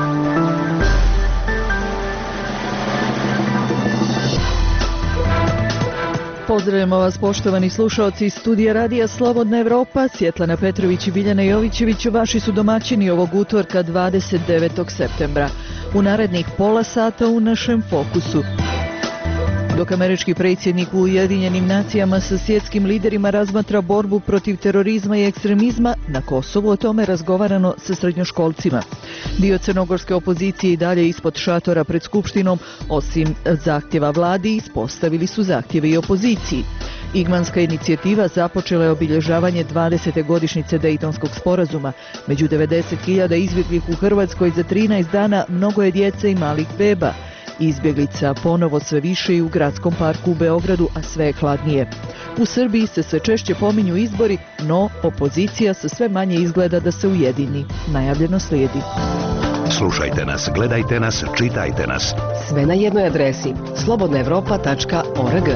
Pozdravljamo vas, poštovani slušalci iz studija Radija Slobodna Evropa. Svjetlana Petrović i Biljana Jovićević vaši su domaćini ovog utorka 29. septembra. U narednih pola sata u našem fokusu. Dok američki predsjednik u Ujedinjenim nacijama sa svjetskim liderima razmatra borbu protiv terorizma i ekstremizma, na Kosovu o tome razgovarano sa srednjoškolcima. Dio crnogorske opozicije i dalje ispod šatora pred Skupštinom, osim zahtjeva vladi, ispostavili su zahtjeve i opoziciji. Igmanska inicijativa započela je obilježavanje 20. godišnjice Dejtonskog sporazuma. Među 90.000 izbjeglih u Hrvatskoj za 13 dana mnogo je djece i malih beba. Izbjeglica ponovo sve više i u gradskom parku u Beogradu, a sve je hladnije. U Srbiji se sve češće pominju izbori, no opozicija se sve manje izgleda da se ujedini. Najavljeno slijedi. Slušajte nas, gledajte nas, čitajte nas. Sve na jednoj adresi slobodnaevropa.org.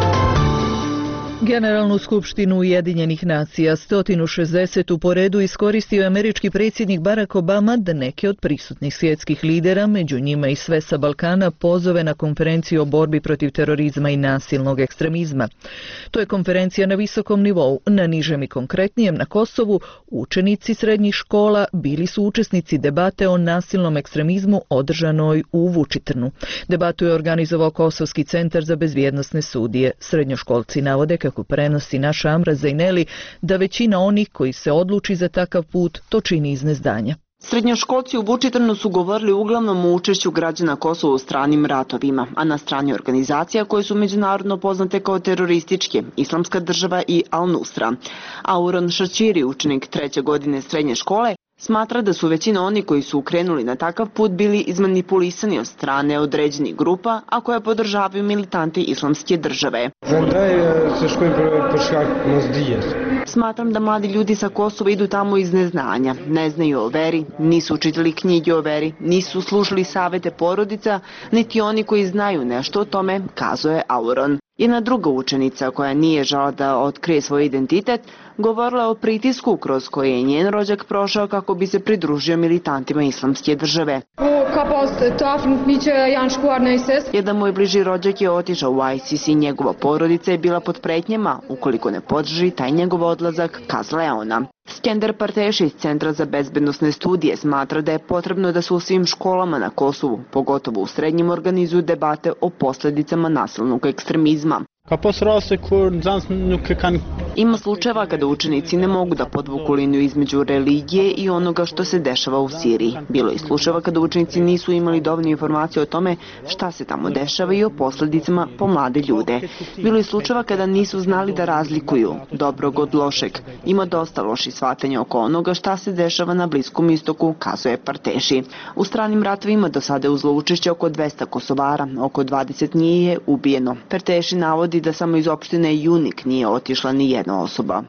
Generalnu skupštinu Ujedinjenih nacija 160 po redu iskoristio je američki predsjednik Barack Obama da neke od prisutnih svjetskih lidera, među njima i sve sa Balkana, pozove na konferenciju o borbi protiv terorizma i nasilnog ekstremizma. To je konferencija na visokom nivou. Na nižem i konkretnijem, na Kosovu, učenici srednjih škola bili su učesnici debate o nasilnom ekstremizmu održanoj u Vučitrnu. Debatu je organizovao Kosovski centar za bezbjednosne studije. Srednjoškolci navode, kako prenosi naša Amra Zejneli, da većina onih koji se odluči za takav put to čini iz neznanja. Srednjoškolci u Vučitrnu su govorili uglavnom o učešću građana Kosova u stranim ratovima, a na strani organizacija koje su međunarodno poznate kao terorističke, Islamska država i Al-Nusra. Auron Šačiri, učenik 3. godine srednje škole, smatra da su većina oni koji su ukrenuli na takav put bili izmanipulisani od strane određenih grupa, a koje podržavaju militanti Islamske države. Smatram da mladi ljudi sa Kosova idu tamo iz neznanja, ne znaju o veri, nisu učitali knjige o veri, nisu slušali savete porodica, niti oni koji znaju nešto o tome, kazuje Auron. Jedna druga učenica koja nije žela da otkrije svoj identitet, govorila o pritisku kroz koji je njen rođak prošao kako bi se pridružio militantima Islamske države. Jedan moj bliži rođak je otišao u ISIS i njegova porodica je bila pod pretnjama ukoliko ne podrži taj njegov odlazak, kazala je ona. Skender Parteši iz Centra za bezbednosne studije smatra da je potrebno da se u svim školama na Kosovu, pogotovo u srednjim, organizuju debate o posljedicama nasilnog ekstremizma. Ima slučajeva kada učenici ne mogu da podvuku liniju između religije i onoga što se dešava u Siriji. Bilo je slučajeva kada učenici nisu imali dovoljno informacije o tome šta se tamo dešava i o posljedicama po mlade ljude. Bilo je slučajeva kada nisu znali da razlikuju dobrog od lošeg. Ima dosta loših shvatanja oko onoga šta se dešava na Bliskom istoku, kazuje Parteši. U stranim ratovima do sada je uzelo učešće oko 200 Kosovara, oko 20 njih je ubijeno. Parteši navodi da samo iz opštine Junik nije otišla ni jedna osoba.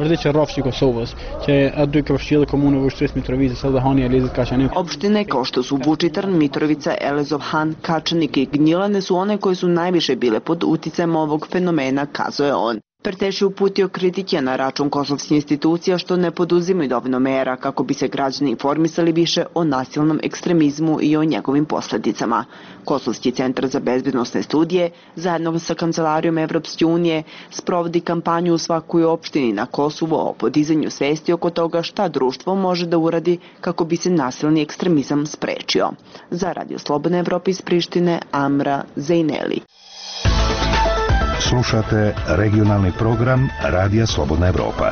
Opštine kao što su Vučitrn, Mitrovica, Elezovhan, Kačanik i Gnjilane su one koje su najviše bile pod uticajem ovog fenomena, kazuje on. Parteši uputio kritike na račun kosovskih institucija što ne poduzimaju dovoljno mera kako bi se građani informisali više o nasilnom ekstremizmu i o njegovim posljedicama. Kosovski centar za bezbednosne studije, zajedno sa Kancelarijom Evropske unije, sprovodi kampanju u svakoj opštini na Kosovu o podizanju svesti oko toga šta društvo može da uradi kako bi se nasilni ekstremizam sprečio. Za Radio Slobodna Evropa iz Prištine, Amra Zejneli. Slušate regionalni program Radija Slobodna Evropa.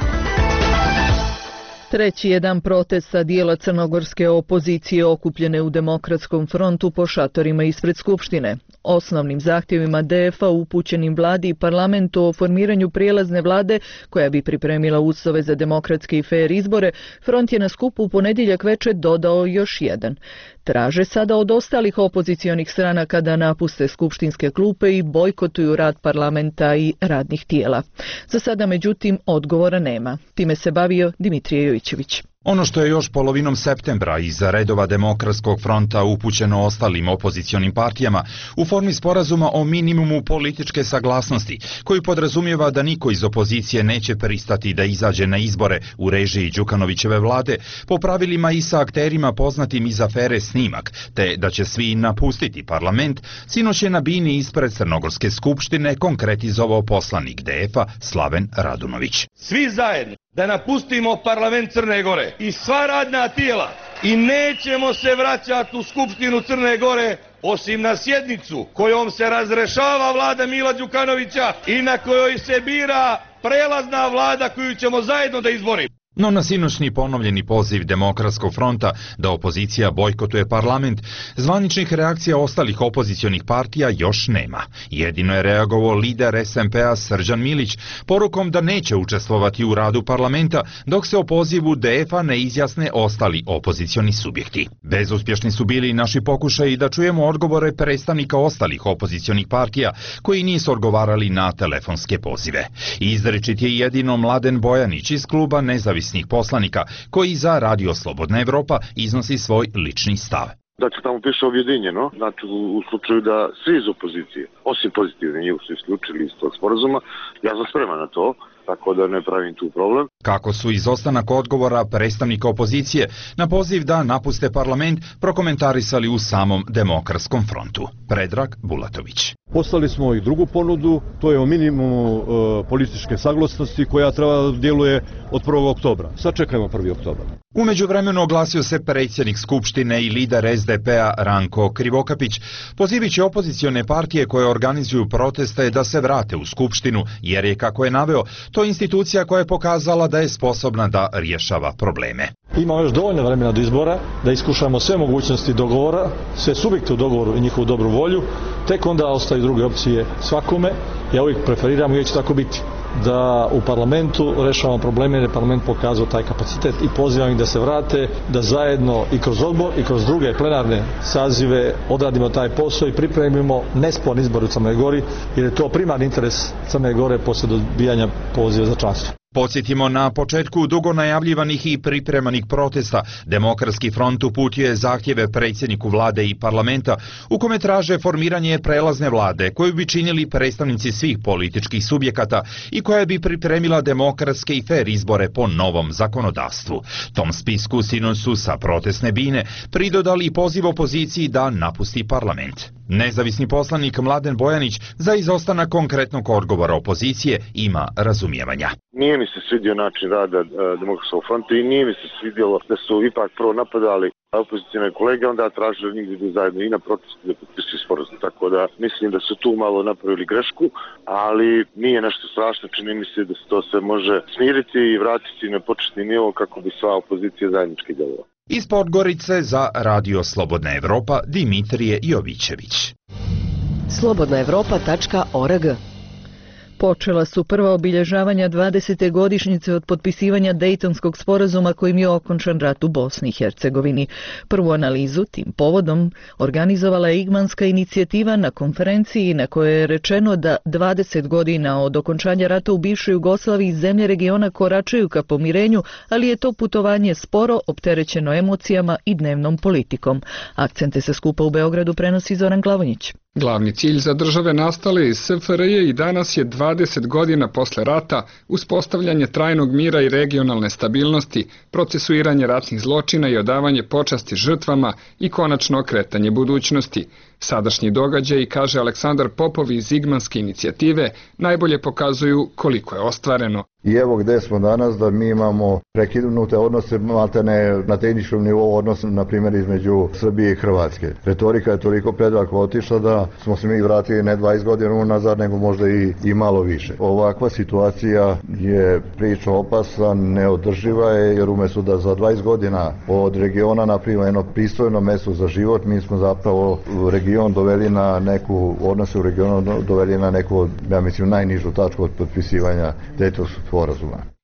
Treći je dan protesta dijela crnogorske opozicije okupljene u Demokratskom frontu po šatorima ispred Skupštine. Osnovnim zahtjevima DF-a upućenim vladi i parlamentu o formiranju prijelazne vlade koja bi pripremila uslove za demokratske i fer izbore, front je na skupu u ponedjeljak večer dodao još jedan. Traže sada od ostalih opozicionih stranaka da napuste skupštinske klupe i bojkotuju rad parlamenta i radnih tijela. Za sada, međutim, odgovora nema. Time se bavio Dimitrije Jovićević. Ono što je još polovinom septembra iz redova Demokratskog fronta upućeno ostalim opozicionim partijama u formi sporazuma o minimumu političke saglasnosti, koji podrazumijeva da niko iz opozicije neće pristati da izađe na izbore u režiji Đukanovićeve vlade po pravilima i sa akterima poznatim iz afere Snimak, te da će svi napustiti parlament, sinoć je na bini ispred Crnogorske skupštine konkretizovao poslanik DF-a Slaven Radunović. Svi zajedno da napustimo parlament Crne Gore i sva radna tijela i nećemo se vraćati u Skupštinu Crne Gore osim na sjednicu kojom se razrešava vlada Mila Đukanovića i na kojoj se bira prelazna vlada koju ćemo zajedno da izborimo. No na sinoćni ponovljeni poziv Demokratskog fronta da opozicija bojkotuje parlament, zvaničnih reakcija ostalih opozicionih partija još nema. Jedino je reagovao lider SMP-a Srđan Milić porukom da neće učestvovati u radu parlamenta dok se o pozivu DF-a ne izjasne ostali opozicioni subjekti. Bezuspješni su bili i naši pokušaji da čujemo odgovore predstavnika ostalih opozicionih partija koji nisu odgovarali na telefonske pozive. Izričit je jedino Mladen Bojanić iz kluba Nezavisnih poslanika, koji za Radio Slobodna Evropa iznosi svoj lični stav. Dakle, tamo piše objedinjeno, znači u slučaju da svi iz opozicije, osim pozitivne, njih su isključili iz tog sporazuma, ja sam spreman na to, tako da ne pravim tu problem. Kako su izostanak odgovora predstavnika opozicije na poziv da napuste parlament prokomentarisali u samom Demokratskom frontu. Predrag Bulatović. Poslali smo i drugu ponudu, to je o minimumu političke saglasnosti koja treba da djeluje od 1. oktobra. Sad čekajmo 1. oktobar. U međuvremenu oglasio se predsjednik Skupštine i lider SDP-a Ranko Krivokapić, pozivajući opozicione partije koje organizuju proteste da se vrate u Skupštinu, jer je, kako je naveo, to je institucija koja je pokazala da je sposobna da rješava probleme. Imamo još dovoljno vremena do izbora da iskušamo sve mogućnosti dogovora, sve subjekte u dogovoru i njihovu dobru volju, tek onda ostaju druge opcije svakome. Ja uvijek preferiram i uvijek će tako biti da u parlamentu rešavamo probleme jer je parlament pokazao taj kapacitet i pozivam ih da se vrate, da zajedno i kroz odbor i kroz druge plenarne sazive odradimo taj posao i pripremimo nesporni izbor u Crnoj Gori jer je to primarni interes Crne Gore poslije dobijanja poziva za članstvo. Podsjetimo, na početku dugo najavljivanih i pripremanih protesta Demokratski front uputio je zahtjeve predsjedniku vlade i parlamenta u kome traže formiranje prelazne vlade koju bi činili predstavnici svih političkih subjekata i koja bi pripremila demokratske i fer izbore po novom zakonodavstvu. Tom spisku sinoć su sa protestne bine pridodali poziv opoziciji da napusti parlament. Nezavisni poslanik Mladen Bojanić za izostanak konkretnog odgovora opozicije ima razumijevanja. Nije mi se svidio način rada Demokratskog fronta i nije mi se svidjelo da su ipak prvo napadali opozicijne kolege, onda tražili njih da zajedno i na protestu da potpisuju sporazum. Tako da mislim da su tu malo napravili grešku, ali nije nešto strašno, čini mi se da se to sve može smiriti i vratiti na početni nivo kako bi sva opozicija zajednički djelovala. Iz Podgorice za Radio Slobodna Evropa Dimitrije Jovićević. slobodnaevropa.org. Počela su prva obilježavanja 20. godišnjice od potpisivanja Dejtonskog sporazuma kojim je okončan rat u Bosni i Hercegovini. Prvu analizu tim povodom organizovala je Igmanska inicijativa na konferenciji na kojoj je rečeno da 20 godina od okončanja rata u bivšoj Jugoslaviji zemlje regiona koračaju ka pomirenju, ali je to putovanje sporo, opterećeno emocijama i dnevnom politikom. Akcente sa skupa u Beogradu prenosi Zoran Glavonjić. Glavni cilj za države nastale iz SFRJ i danas je 20 godina posle rata uspostavljanje trajnog mira i regionalne stabilnosti, procesuiranje ratnih zločina i odavanje počasti žrtvama i konačno okretanje budućnosti. Sadašnji događaji, kaže Aleksandar Popov iz Igmanske inicijative, najbolje pokazuju koliko je ostvareno. I evo gde smo danas, da mi imamo prekinute odnose, maltene na tehničkom nivou odnos, na primjer, između Srbije i Hrvatske. Retorika je toliko predaleko otišla da smo se mi vratili ne 20 godina unazad, nego možda i malo više. Ovakva situacija je prilično opasna, neodrživa je, jer umjesto da za 20 godina od regiona napravimo jedno pristojno mesto za život, mi smo zapravo region doveli na neku, odnose u regionu doveli na neku, ja mislim, najnižu tačku od potpisivanja Dejtonskog sporazuma.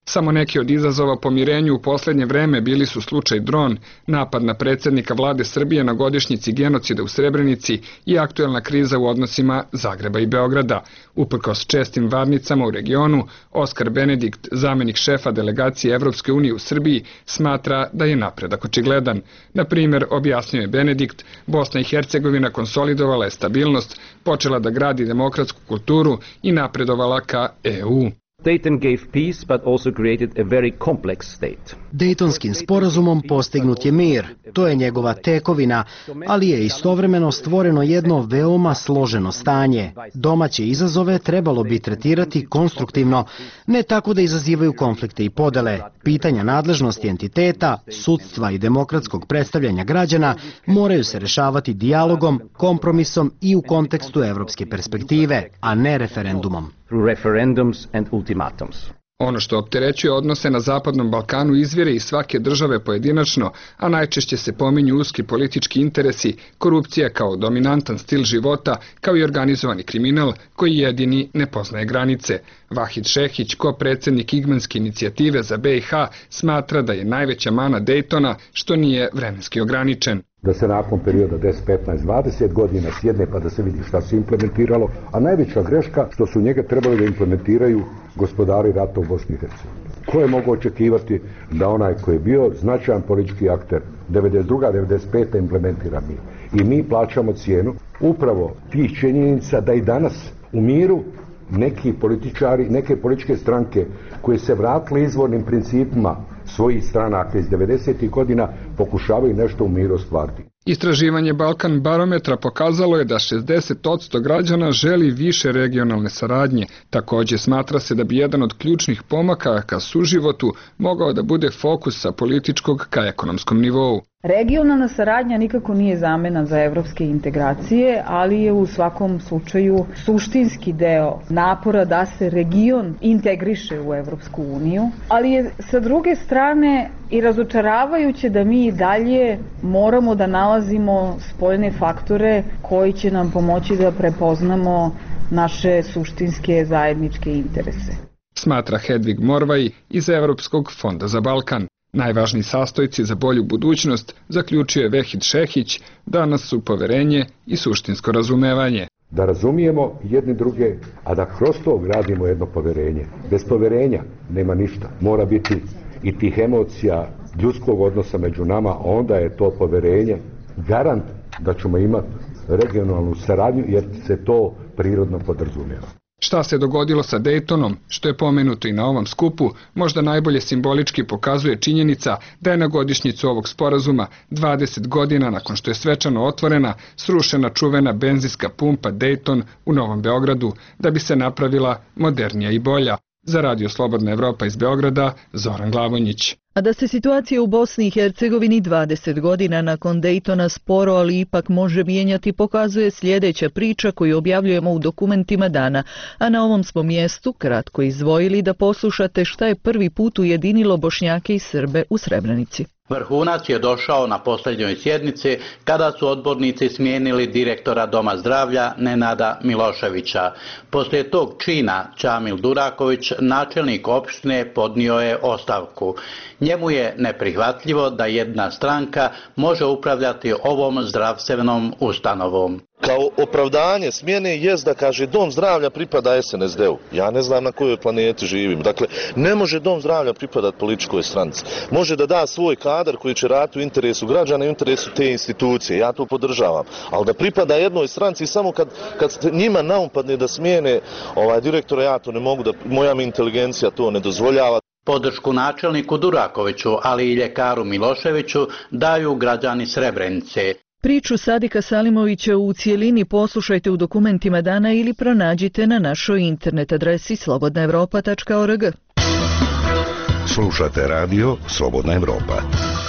Samo neki od izazova pomirenju u posljednje vreme bili su slučaj dron, napad na predsjednika vlade Srbije na godišnjici genocida u Srebrenici i aktuelna kriza u odnosima Zagreba i Beograda. Uprkos čestim varnicama u regionu, Oskar Benedikt, zamenik šefa delegacije Evropske unije u Srbiji, smatra da je napredak očigledan. Na primjer, objasnio je Benedikt, Bosna i Hercegovina konsolidovala je stabilnost, počela da gradi demokratsku kulturu i napredovala ka EU. Dayton gave peace, but also created a very complex state. Dejtonskim sporazumom postignut je mir, to je njegova tekovina, ali je istovremeno stvoreno jedno veoma složeno stanje. Domaće izazove trebalo bi tretirati konstruktivno, ne tako da izazivaju konflikte i podele. Pitanja nadležnosti entiteta, sudstva i demokratskog predstavljanja građana moraju se rešavati dijalogom, kompromisom i u kontekstu evropske perspektive, a ne referendumom. Through referendums and ultimatums. Ono što opterećuje odnose na Zapadnom Balkanu izvire iz svake države pojedinačno, a najčešće se pominju uski politički interesi, korupcija kao dominantan stil života, kao i organizovani kriminal koji jedini ne poznaje granice. Vahid Šehić, ko-predsjednik Igmanske inicijative za BiH, smatra da je najveća mana Dejtona što nije vremenski ograničen. Da se nakon perioda 10, 15, 20 godina sjedne pa da se vidi šta se implementiralo, a najveća greška što su njega trebali da implementiraju gospodari rata u Bosni i Hercegovini. Ko je mogao očekivati da onaj koji je bio značajan politički akter 92. 95. implementira mir. I mi plaćamo cijenu upravo tih činjenica da i danas u miru neki političari, neke političke stranke koje se vratile izvornim principima svojih stranaka iz 90. godina pokušavaju nešto u miru ostvariti. Istraživanje Balkan barometra pokazalo je da 60% građana želi više regionalne saradnje. Također smatra se da bi jedan od ključnih pomaka ka suživotu mogao da bude fokus sa političkog ka ekonomskom nivou. Regionalna saradnja nikako nije zamena za evropske integracije, ali je u svakom slučaju suštinski deo napora da se region integriše u Evropsku uniju, ali je sa druge strane i razočaravajuće da mi i dalje moramo da nalazimo spoljne faktore koji će nam pomoći da prepoznamo naše suštinske zajedničke interese. Smatra Hedvig Morvaj iz Evropskog fonda za Balkan. Najvažniji sastojci za bolju budućnost, zaključuje Vahid Šehić, danas su poverenje i suštinsko razumevanje. Da razumijemo jedni druge, a da kroz to gradimo jedno poverenje. Bez poverenja nema ništa. Mora biti i tih emocija ljudskog odnosa među nama, onda je to poverenje garant da ćemo imati regionalnu saradnju jer se to prirodno podrazumijeva. Šta se dogodilo sa Dejtonom, što je pomenuto i na ovom skupu, možda najbolje simbolički pokazuje činjenica da je na godišnjicu ovog sporazuma 20 godina nakon što je svečano otvorena, srušena čuvena benzinska pumpa Dejton u Novom Beogradu, da bi se napravila modernija i bolja. Za Radio Slobodna Evropa iz Beograda, Zoran Glavonjić. A da se situacija u Bosni i Hercegovini 20 godina nakon Dejtona sporo, ali ipak može mijenjati, pokazuje sljedeća priča koju objavljujemo u dokumentima dana. A na ovom smo mjestu kratko izdvojili da poslušate šta je prvi put ujedinilo Bošnjake i Srbe u Srebrenici. Vrhunac je došao na posljednjoj sjednici kada su odbornici smijenili direktora Doma zdravlja Nenada Miloševića. Poslije tog čina Čamil Duraković, načelnik opštine, podnio je ostavku. Njemu je neprihvatljivo da jedna stranka može upravljati ovom zdravstvenom ustanovom. Kao opravdanje smjene jest da kaže dom zdravlja pripada SNSD-u. Ja ne znam na kojoj planeti živim. Dakle, ne može dom zdravlja pripadati političkoj stranci. Može da da svoj kadar koji će raditi u interesu građana i u interesu te institucije. Ja to podržavam. Ali da pripada jednoj stranci samo kad njima naumpadne da smijene direktora, ja to ne mogu, moja mi inteligencija to ne dozvoljava. Podršku načelniku Durakoviću, ali i ljekaru Miloševiću daju građani Srebrenice. Priču Sadika Salimovića u cijelini poslušajte u dokumentima dana ili pronađite na našoj internet adresi slobodnaevropa.org. Slušate radio Slobodna Evropa.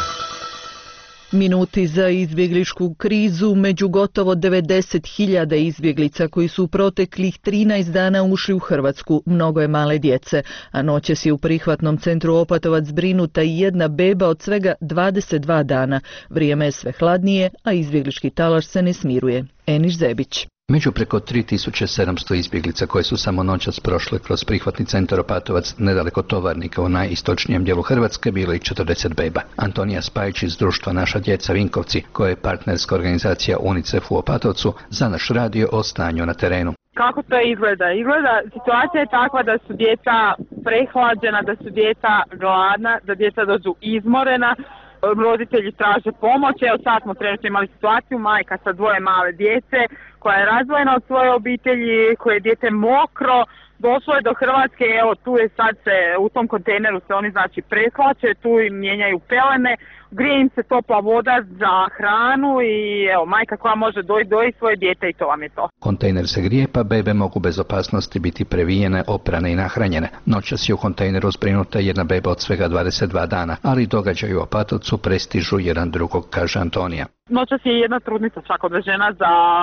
Minuti za izbjegličku krizu među gotovo 90.000 izbjeglica koji su u proteklih 13 dana ušli u Hrvatsku. Mnogo je male djece, a noćas je u prihvatnom centru Opatovac zbrinuta i jedna beba od svega 22 dana. Vrijeme je sve hladnije, a izbjeglički talaš se ne smiruje. Eniš Zebić. Među preko 3700 izbjeglica koje su samo noćas prošle kroz prihvatni centar Opatovac nedaleko Tovarnika u najistočnijem dijelu Hrvatske bilo i 40 beba. Antonija Spajić iz društva Naša djeca Vinkovci, koja je partnerska organizacija UNICEF u Opatovcu, za naš radio o stanju na terenu. Kako to izgleda? Situacija je takva da su djeca prehlađena, da su djeca gladna, da djeca dođu izmorena, roditelji traže pomoć. Evo sad smo trenutno imali situaciju, majka sa 2 male djece koja je razdvojena od svoje obitelji, koje je dijete mokro, došlo je do Hrvatske, evo tu je sad se, u tom kontejneru se oni znači prehlače, tu im mijenjaju pelene, grije im se topla voda za hranu i evo majka koja može doji svoje dijete i to vam je to. Kontejner se grije pa bebe mogu bez opasnosti biti previjene, oprane i nahranjene. Noćas je u kontejneru zbrinuta jedna beba od svega 22 dana, ali događaju u Opatovcu prestižu jedan drugog, kaže Antonija. Noćas je jedna trudnica čak odvežena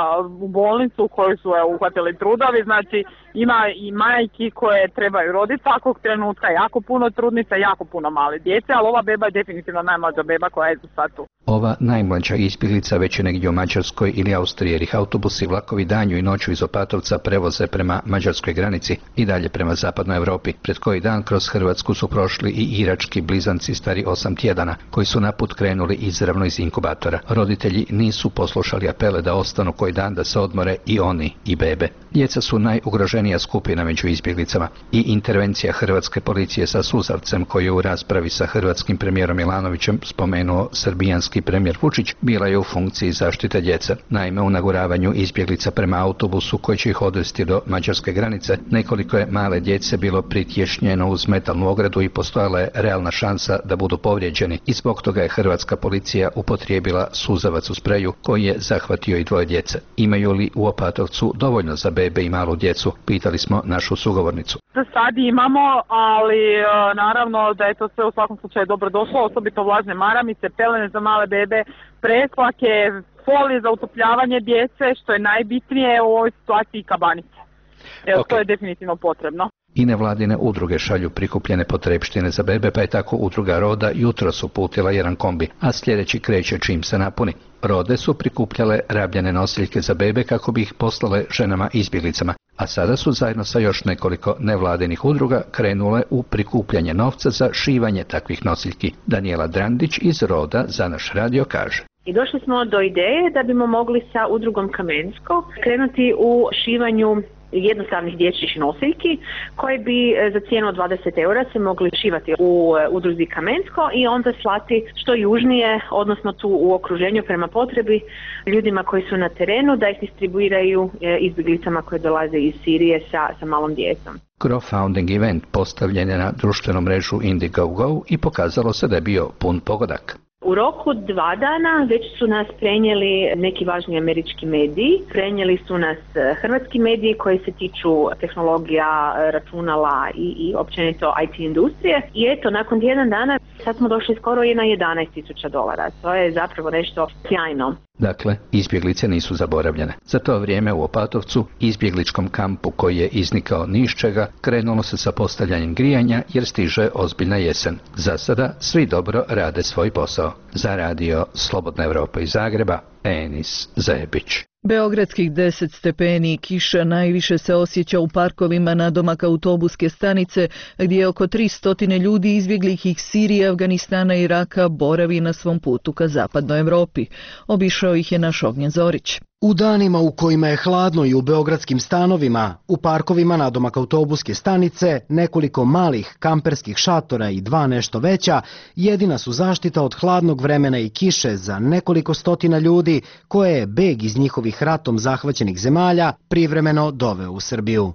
u bolnicu u kojoj su uhvatili trudovi, znači ima i majki koje trebaju roditi svakog trenutka, jako puno trudnica, jako puno male djece, ali ova beba je definitivno najmlađa beba koja je za sad tu. Ova najmlađa izbjeglica već je negdje u Mađarskoj ili Austriji, jer ih autobusi i vlakovi danju i noću iz Opatovca prevoze prema mađarskoj granici i dalje prema zapadnoj Europi. Pred koji dan kroz Hrvatsku su prošli i irački blizanci stari 8 tjedana, koji su na put krenuli izravno iz inkubatora. Roditelji nisu poslušali apele da ostanu koji dan da se odmore i oni i bebe. Djeca su najugroženija skupina među izbjeglicama i intervencija hrvatske policije sa suzavcem, koji je u raspravi sa hrvatskim premijerom Milanovićem spomenuo srbijanski premijer Vučić, bila je u funkciji zaštite djece. Naime, u naguravanju izbjeglica prema autobusu koji će ih odvesti do mađarske granice, nekoliko je male djece bilo pritješnjeno uz metalnu ogradu i postojala je realna šansa da budu povrijeđeni i zbog toga je hrvatska policija upotrijebila suzavac u spreju koji je zahvatio i 2 djece. Imaju li u Opatovcu dovoljno za bebe i malu djecu? Pitali smo našu sugovornicu. Za sad imamo, ali naravno da je to sve u svakom slučaju dobro došlo, osobito vlažne maramice, pelene za male bebe, presplake, folije za utopljavanje djece, što je najbitnije u ovoj situaciji, kabanice. Evo, to je definitivno potrebno. I nevladine udruge šalju prikupljene potrepštine za bebe, pa je tako udruga Roda jutros uputila jedan kombi, a sljedeći kreće čim se napuni. Rode su prikupljale rabljene nosiljke za bebe kako bi ih poslale ženama izbjeglicama, a sada su zajedno sa još nekoliko nevladinih udruga krenule u prikupljanje novca za šivanje takvih nosiljki. Daniela Drandić iz Roda za naš radio kaže. I došli smo do ideje da bimo mogli sa udrugom Kamensko krenuti u šivanju jednostavnih dječjih nosiljki koje bi za cijenu od 20 eura se mogli šivati u udruzi Kamensko i onda slati što južnije, odnosno tu u okruženju prema potrebi ljudima koji su na terenu, da ih distribuiraju izbjeglicama koje dolaze iz Sirije sa malom djecom. Crowdfunding event postavljen je na društvenu mrežu Indiegogo i pokazalo se da je bio pun pogodak. U roku 2 dana već su nas prenijeli neki važni američki mediji, prenijeli su nas hrvatski mediji koji se tiču tehnologija, računala i općenito IT industrije. I eto, nakon 1 dana sad smo došli skoro i na $11,000. To je zapravo nešto sjajno. Dakle, izbjeglice nisu zaboravljene. Za to vrijeme u Opatovcu, izbjegličkom kampu koji je iznikao ni iz čega, krenulo se sa postavljanjem grijanja jer stiže ozbiljna jesen. Za sada svi dobro rade svoj posao. Za radio Slobodna Evropa iz Zagreba, Enis Zebić. Beogradskih 10 stepeni i kiša najviše se osjeća u parkovima nadomak autobuske stanice, gdje oko 300 ljudi izbjeglih iz Sirije, Afganistana i Iraka boravi na svom putu ka zapadnoj Europi. Obišao ih je naš Ognjen Zorić. U danima u kojima je hladno i u beogradskim stanovima, u parkovima nadomak autobuske stanice, nekoliko malih kamperskih šatora i 2 nešto veća, jedina su zaštita od hladnog vremena i kiše za nekoliko stotina ljudi koje je beg iz njihovih ratom zahvaćenih zemalja privremeno doveo u Srbiju.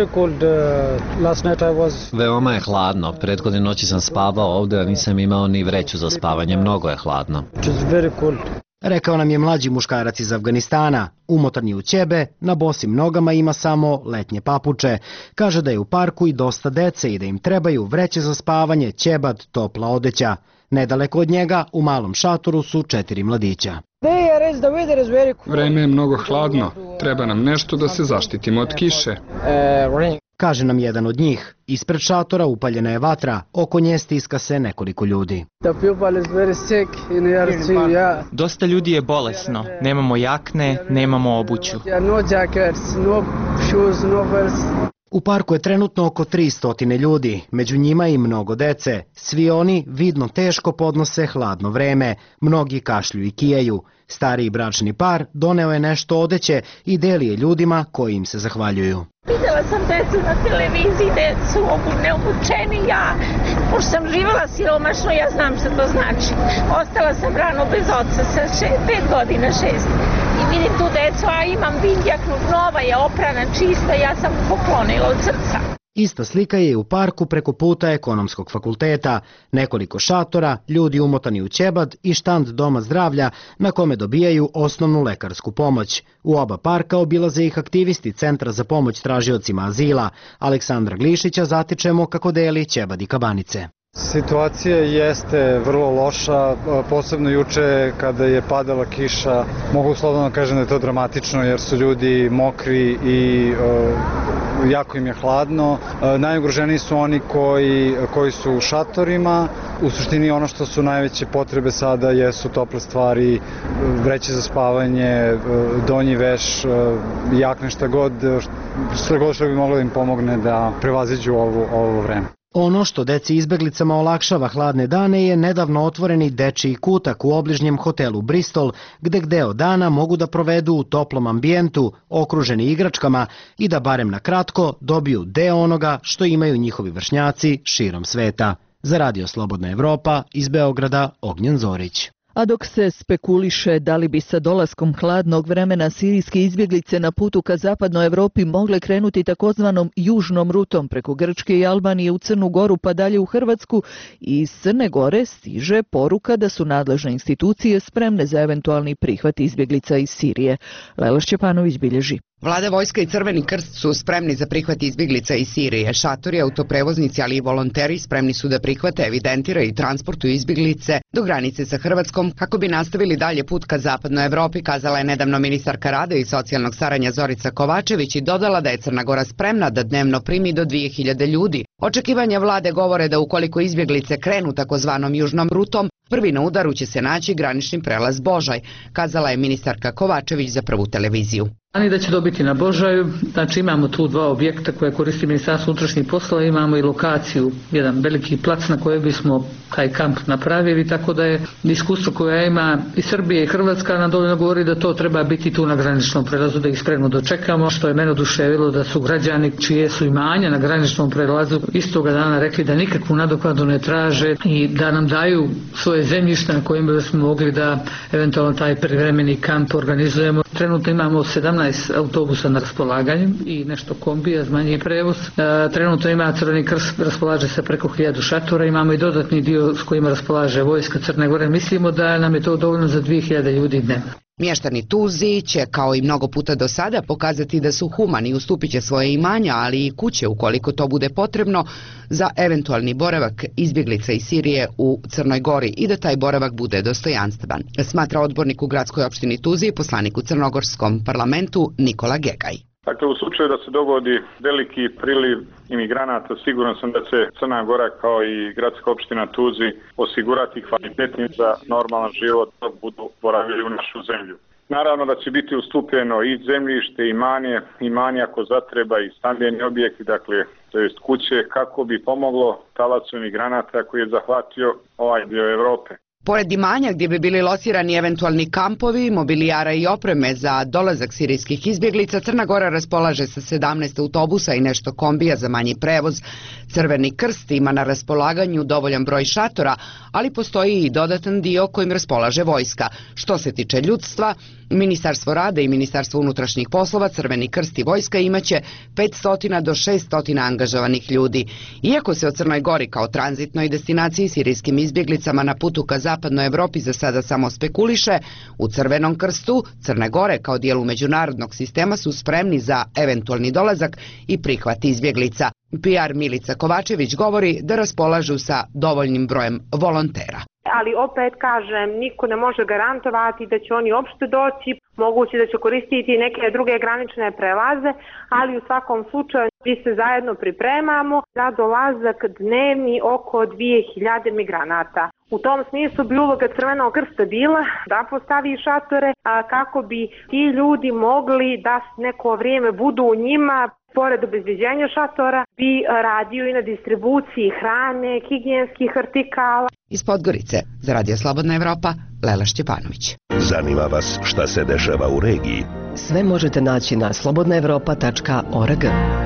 Veoma je hladno. Prethodne noći sam spavao ovdje, a nisam imao ni vreću za spavanje. Mnogo je hladno. Rekao nam je mlađi muškarac iz Afganistana. Umotan je u ćebe, na bosim nogama ima samo letnje papuče. Kaže da je u parku i dosta dece i da im trebaju vreće za spavanje, ćebad, topla odeća. Nedaleko od njega, u malom šatoru, su 4 mladića. Vreme je mnogo hladno. treba nam nešto da se zaštitimo od kiše. Kaže nam jedan od njih. Ispred šatora upaljena je vatra, oko nje stiska se nekoliko ljudi. Dosta ljudi je bolesno, nemamo jakne, nemamo obuću. U parku je trenutno oko 300 ljudi, među njima i mnogo dece. Svi oni vidno teško podnose hladno vreme, mnogi kašlju i kijaju. Stariji bračni par doneo je nešto odeće i deli je ljudima koji im se zahvaljuju. Videla sam decu na televiziji, decu neobučeni, ja, pošto sam živjela siromašno, ja znam što to znači. Ostala sam rano bez oca sa 5 godina, 6. I vidim tu decu, a imam vindjaknu, nova je, oprana, čista, ja sam poklonila od srca. Ista slika je u parku preko puta Ekonomskog fakulteta. Nekoliko šatora, ljudi umotani u ćebad i štand Doma zdravlja na kome dobijaju osnovnu lekarsku pomoć. U oba parka obilaze ih aktivisti Centra za pomoć tražiocima azila. Aleksandra Glišića zatičemo kako deli ćebad i kabanice. Situacija jeste vrlo loša, posebno juče kada je padala kiša. Mogu slobodno kažem da je to dramatično jer su ljudi mokri i jako im je hladno. Najugroženiji su oni koji su u šatorima. U suštini ono što su najveće potrebe sada jesu tople stvari, vreće za spavanje, donji veš, jakne, šta god što bi moglo da im pomogne da prevaziđu ovo vreme. Ono što deci izbeglicama olakšava hladne dane je nedavno otvoreni dečiji kutak u obližnjem hotelu Bristol, gde deo dana mogu da provedu u toplom ambijentu, okruženi igračkama i da barem na kratko dobiju deo onoga što imaju njihovi vršnjaci širom sveta. Za Radio Slobodna Evropa iz Beograda, Ognjen Zorić. A dok se spekuliše da li bi sa dolaskom hladnog vremena sirijske izbjeglice na putu ka zapadnoj Evropi mogle krenuti takozvanom južnom rutom preko Grčke i Albanije u Crnu Goru pa dalje u Hrvatsku, iz Crne Gore stiže poruka da su nadležne institucije spremne za eventualni prihvat izbjeglica iz Sirije. Lela Šćepanović bilježi. Vlada, vojska i Crveni krst su spremni za prihvat izbjeglica iz Sirije. Šatori, autoprevoznici, ali i volonteri spremni su da prihvate, evidentiraju i transportuju izbjeglice do granice sa Hrvatskom kako bi nastavili dalje put ka zapadnoj Evropi, kazala je nedavno ministarka rada i socijalnog staranja Zorica Kovačević i dodala da je Crna Gora spremna da dnevno primi do 2000 ljudi. Očekivanja vlade govore da ukoliko izbjeglice krenu takozvanom južnom rutom, prvi na udaru će se naći granični prelaz Božaj, kazala je ministarka Kovačević za Prvu televiziju. Ani da će dobiti na Božaju, znači imamo tu 2 objekta koje koristi Ministarstvo unutrašnjih poslova, imamo i lokaciju, jedan veliki plac na kojem bismo taj kamp napravili, tako da je iskustvo koja ima i Srbija i Hrvatska nam dovoljno govori da to treba biti tu na graničnom prelazu, da ih spremno dočekamo, što je mene oduševilo da su građani čije su imanja na graničnom prelazu istoga dana rekli da nikakvu nadoknadu ne traže i da nam daju svoje zemljište na kojima da smo mogli da eventualno taj privremeni kamp organizujemo. Trenutno imamo 17 autobusa na raspolaganju i nešto kombija za manji prevoz. Trenutno ima Crveni krst, raspolaže se preko 1000 šatora, imamo i dodatni dio s kojima raspolaže vojska Crne Gore. Mislimo da nam je to dovoljno za 2000 ljudi dnevno. Mještani Tuzli će, kao i mnogo puta do sada, pokazati da su humani, ustupit će svoje imanja, ali i kuće ukoliko to bude potrebno za eventualni boravak izbjeglica iz Sirije u Crnoj Gori i da taj boravak bude dostojanstven, smatra odbornik u gradskoj opštini Tuzli i poslanik u Crnogorskom parlamentu Nikola Gegaj. Dakle, u slučaju da se dogodi veliki priliv imigranata, siguran sam da će Crna Gora kao i gradska opština Tuzli osigurati kvalitetni za normalan život dok budu boravili u našu zemlju. Naravno da će biti ustupljeno i zemljište, imanje ako zatreba i stambeni objekti, dakle, to jest kuće, kako bi pomoglo talacu imigranata koji je zahvatio ovaj dio Evrope. Pored imanja gdje bi bili locirani eventualni kampovi, mobilijara i opreme za dolazak sirijskih izbjeglica, Crna Gora raspolaže sa 17 autobusa i nešto kombija za manji prevoz. Crveni krst ima na raspolaganju dovoljan broj šatora, ali postoji i dodatan dio kojim raspolaže vojska. Što se tiče ljudstva, Ministarstvo rada i Ministarstvo unutrašnjih poslova, Crveni krst i vojska imaće 500 do 600 angažovanih ljudi. Iako se o Crnoj Gori kao tranzitnoj destinaciji sirijskim izbjeglicama na putu ka zapadnoj Evropi za sada samo spekuliše, u Crvenom krstu Crne Gore kao dijelu međunarodnog sistema su spremni za eventualni dolazak i prihvat izbjeglica. PR Milica Kovačević govori da raspolažu sa dovoljnim brojem volontera. ali opet kažem, niko ne može garantovati da će oni uopšte doći, moguće da će koristiti neke druge granične prelaze, ali u svakom slučaju mi se zajedno pripremamo za dolazak dnevni oko 2000 migranata. U tom smislu bi uloga Crvenog krsta bila da postavi šatore kako bi ti ljudi mogli da neko vrijeme budu u njima. Pored obezbeđenja šatora bi radio i na distribuciji hrane, higijenskih artikala. Iz Podgorice, za Radio Slobodna Evropa, Lela Šćepanović. Zanima vas šta se dešava u regiji? Sve možete naći na slobodnaevropa.org.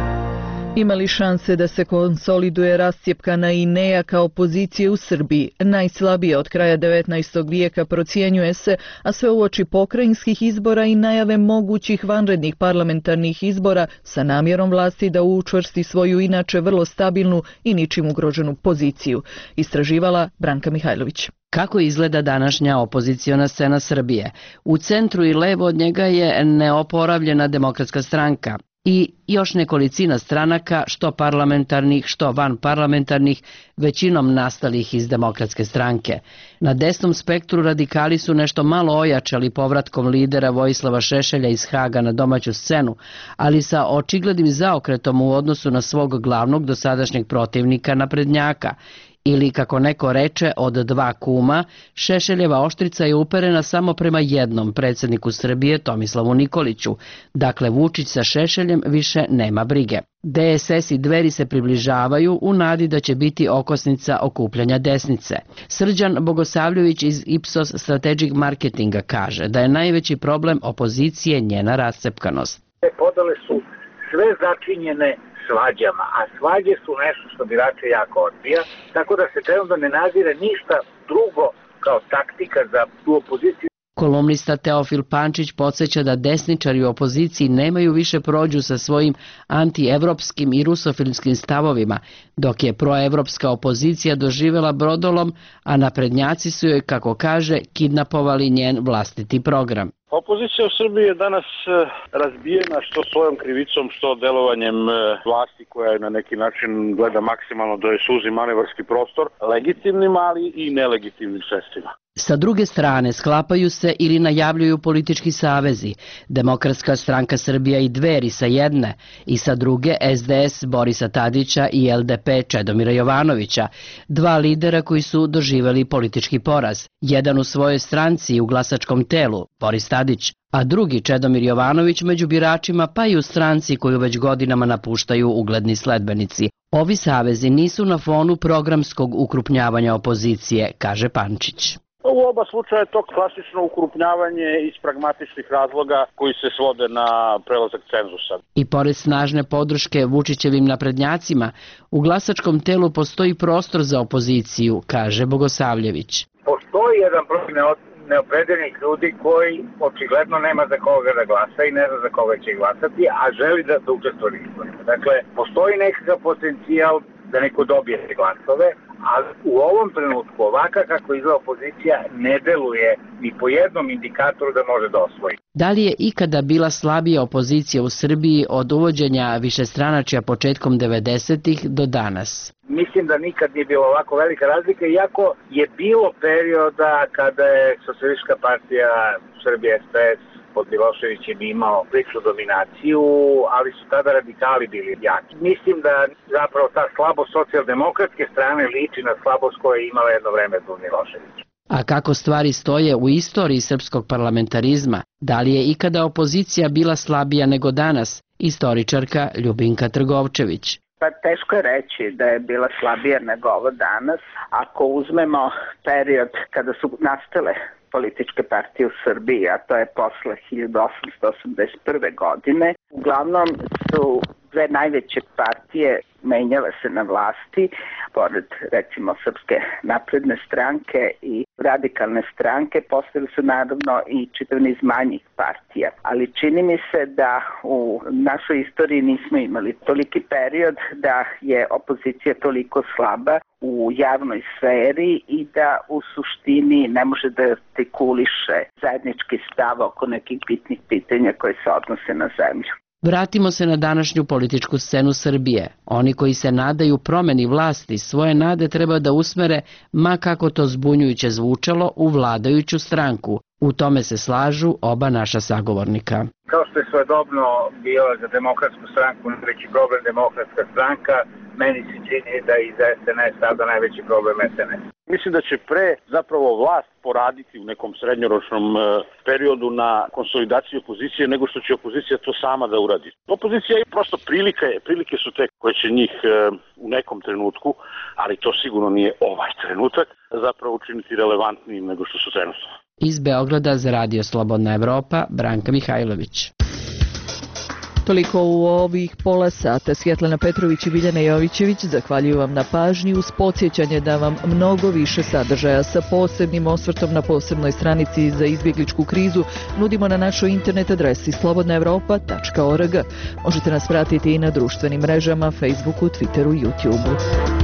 Ima li šanse da se konsoliduje rascjepkana i nejaka opozicija u Srbiji? Najslabije od kraja 19. vijeka procjenjuje se, a sve uoči pokrajinskih izbora i najave mogućih vanrednih parlamentarnih izbora sa namjerom vlasti da učvrsti svoju inače vrlo stabilnu i ničim ugroženu poziciju. Istraživala Branka Mihajlović. Kako izgleda današnja opoziciona scena Srbije? U centru i levo od njega je neoporavljena Demokratska stranka i još nekolicina stranaka, što parlamentarnih, što vanparlamentarnih, većinom nastalih iz Demokratske stranke. Na desnom spektru radikali su nešto malo ojačali povratkom lidera Vojislava Šešelja iz Haga na domaću scenu, ali sa očiglednim zaokretom u odnosu na svog glavnog dosadašnjeg protivnika naprednjaka. Ili, kako neko reče, od dva kuma, Šešeljeva oštrica je uperena samo prema jednom predsjedniku Srbije, Tomislavu Nikoliću. Dakle, Vučić sa Šešeljem više nema brige. DSS i Dveri se približavaju u nadi da će biti okosnica okupljanja desnice. Srđan Bogosavljević iz Ipsos Strategic Marketinga kaže da je najveći problem opozicije njena rascepkanost. Te podale su sve začinjene svađama, a svađe su nešto što birače jako odbija, tako da se trenutno ne nazire ništa drugo kao taktika za tu opoziciju. Kolumnista Teofil Pančić podsjeća da desničari u opoziciji nemaju više prođu sa svojim antievropskim i rusofilskim stavovima, dok je proevropska opozicija doživjela brodolom, a naprednjaci su joj, kako kaže, kidnapovali njen vlastiti program. Opozicija u Srbiji je danas razbijena što svojom krivicom, što delovanjem vlasti koja je na neki način gleda maksimalno da je suzi manevarski prostor legitimnim, ali i nelegitimnim sredstvima. Sa druge strane sklapaju se ili najavljuju politički savezi, Demokratska stranka Srbija i Dveri sa jedne, i sa druge SDS Borisa Tadića i LDP Čedomira Jovanovića, dva lidera koji su doživjeli politički poraz, jedan u svojoj stranci i u glasačkom telu, Boris Tadić, a drugi Čedomir Jovanović među biračima pa i u stranci koju već godinama napuštaju ugledni sledbenici. Ovi savezi nisu na fonu programskog ukrupnjavanja opozicije, kaže Pančić. U oba slučaja je to klasično ukrupnjavanje iz pragmatičnih razloga koji se svode na prelazak cenzusa. I pored snažne podrške Vučićevim naprednjacima, u glasačkom telu postoji prostor za opoziciju, kaže Bogosavljević. Postoji jedan broj neopredeljenih ljudi koji očigledno nema za koga da glasa i ne zna za koga će glasati, a želi da učestvuje u izborima. Dakle, postoji nekakav potencijal da neko dobije glasove, ali u ovom trenutku ovaka kako izgleda opozicija ne deluje ni po jednom indikatoru da može da osvoji. Da li je ikada bila slabija opozicija u Srbiji od uvođenja višestranačja početkom 90-ih do danas? Mislim da nikad nije bilo ovako velika razlika, iako je bilo perioda kada je Socijalistička partija Srbije SPS pod Miloševićem imao priličnu dominaciju, ali su tada radikali bili jaki. Mislim da zapravo ta slabost socijaldemokratske strane liči na slabost koja je imala jedno vreme pod Miloševićem. A kako stvari stoje u istoriji srpskog parlamentarizma? Da li je ikada opozicija bila slabija nego danas? Istoričarka Ljubinka Trgovčević. Pa teško je reći da je bila slabija nego ovo danas. Ako uzmemo period kada su nastale političke partije u Srbiji, a to je posle 1881. godine, uglavnom su dve najveće partije menjale se na vlasti, pored recimo Srpske napredne stranke i radikalne stranke, postavili su naravno i čitav niz manjih partija. Ali čini mi se da u našoj istoriji nismo imali toliki period da je opozicija toliko slaba u javnoj sferi i da u suštini ne može da artikuliše zajednički stav oko nekih bitnih pitanja koje se odnose na zemlju. Vratimo se na današnju političku scenu Srbije. Oni koji se nadaju promeni vlasti svoje nade treba da usmere, ma kako to zbunjujuće zvučalo, u vladajuću stranku. U tome se slažu oba naša sagovornika. Kao što je svojedobno bio za demokratsku stranku najveći problem demokratska stranka, meni se čini da i za SNS sada najveći problem SNS. Mislim da će pre zapravo vlast poraditi u nekom srednjoročnom periodu na konsolidaciji opozicije nego što će opozicija to sama da uradi. Opozicija je prosto prilike su te koje će njih u nekom trenutku, ali to sigurno nije ovaj trenutak, zapravo učiniti relevantnijim nego što su trenutno. Iz Beograda za Radio Slobodna Evropa, Branka Mihajlović. Toliko u ovih pola sata. Svjetlana Petrović i Biljana Jovićević zahvaljuju vam na pažnji uz podsjećanje da vam mnogo više sadržaja sa posebnim osvrtom na posebnoj stranici za izbjegličku krizu nudimo na našoj internet adresi slobodnaevropa.org. Možete nas pratiti i na društvenim mrežama, Facebooku, Twitteru i YouTubeu.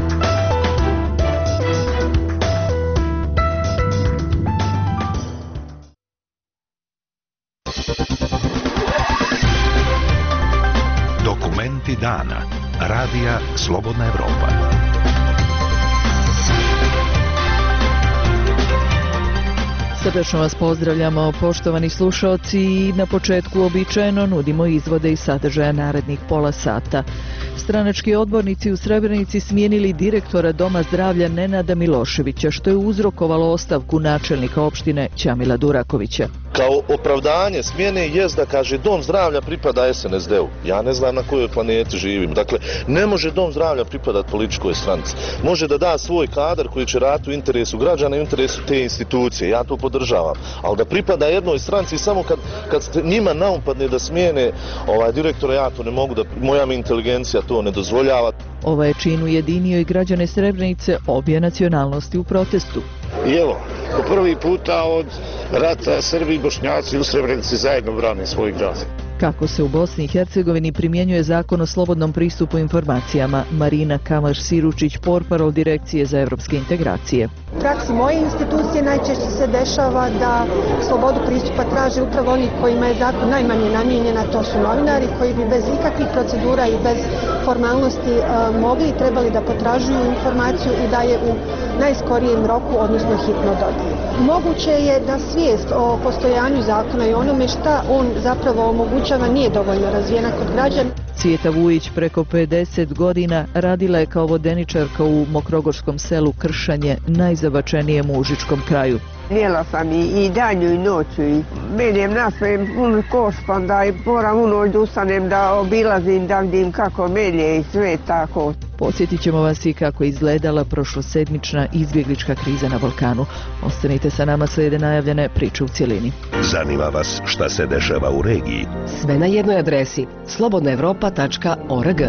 Dokumenti dana. Radija Slobodna Evropa. Srdačno vas pozdravljamo, poštovani slušaoci, i na početku uobičajeno nudimo izvode iz sadržaja narednih pola sata. Stranački odbornici u Srebrenici smijenili direktora Doma zdravlja Nenada Miloševića, što je uzrokovalo ostavku načelnika opštine Ćamila Durakovića. Kao opravdanje smjene jest da kaže Dom zdravlja pripada SNSD-u. Ja ne znam na kojoj planeti živim. Dakle, ne može Dom zdravlja pripadati političkoj stranci. Može da da svoj kadar koji će raditi u interesu građana i u interesu te institucije. Ja to podržavam. Ali da pripada jednoj stranci samo kad njima naumpadne da smijene direktora, ja to ne mogu, moja mi inteligencija to ne dozvoljava. Ovaj čin ujedinio i građane Srebrenice obje nacionalnosti u protestu. I evo, po prvi puta od rata Srbi i Bošnjaci u Srebrenici zajedno brane svoj grad. Kako se u Bosni i Hercegovini primjenjuje zakon o slobodnom pristupu informacijama, Marina Kamar-Siručić, portparol Direkcije za evropske integracije. U praksi moje institucije najčešće se dešava da slobodu pristupa traže upravo oni kojima je zakon najmanje namijenjen, a to su novinari koji bi bez ikakvih procedura i bez formalnosti mogli i trebali da potražuju informaciju i da je u najskorijem roku, odnosno hitno dobiju. Moguće je da svijest o postojanju zakona i onome šta on zapravo omogućava nije dovoljno razvijena kod građana. Cvijeta Vujić preko 50 godina radila je kao vodeničarka u mokrogorskom selu Kršanje, najzabačenijem u užičkom kraju. Jela sam i danju i noću i menjem naspojem pun koš, pa da moram u noć da ustanem da obilazim, da vidim kako melje i sve tako. Podsjetit ćemo vas i kako je izgledala prošlosedmična izbjeglička kriza na Balkanu. Ostanite sa nama, slijede najavljene priče u cjelini. Zanima vas šta se dešava u regiji? Sve na jednoj adresi slobodnaevropa.org.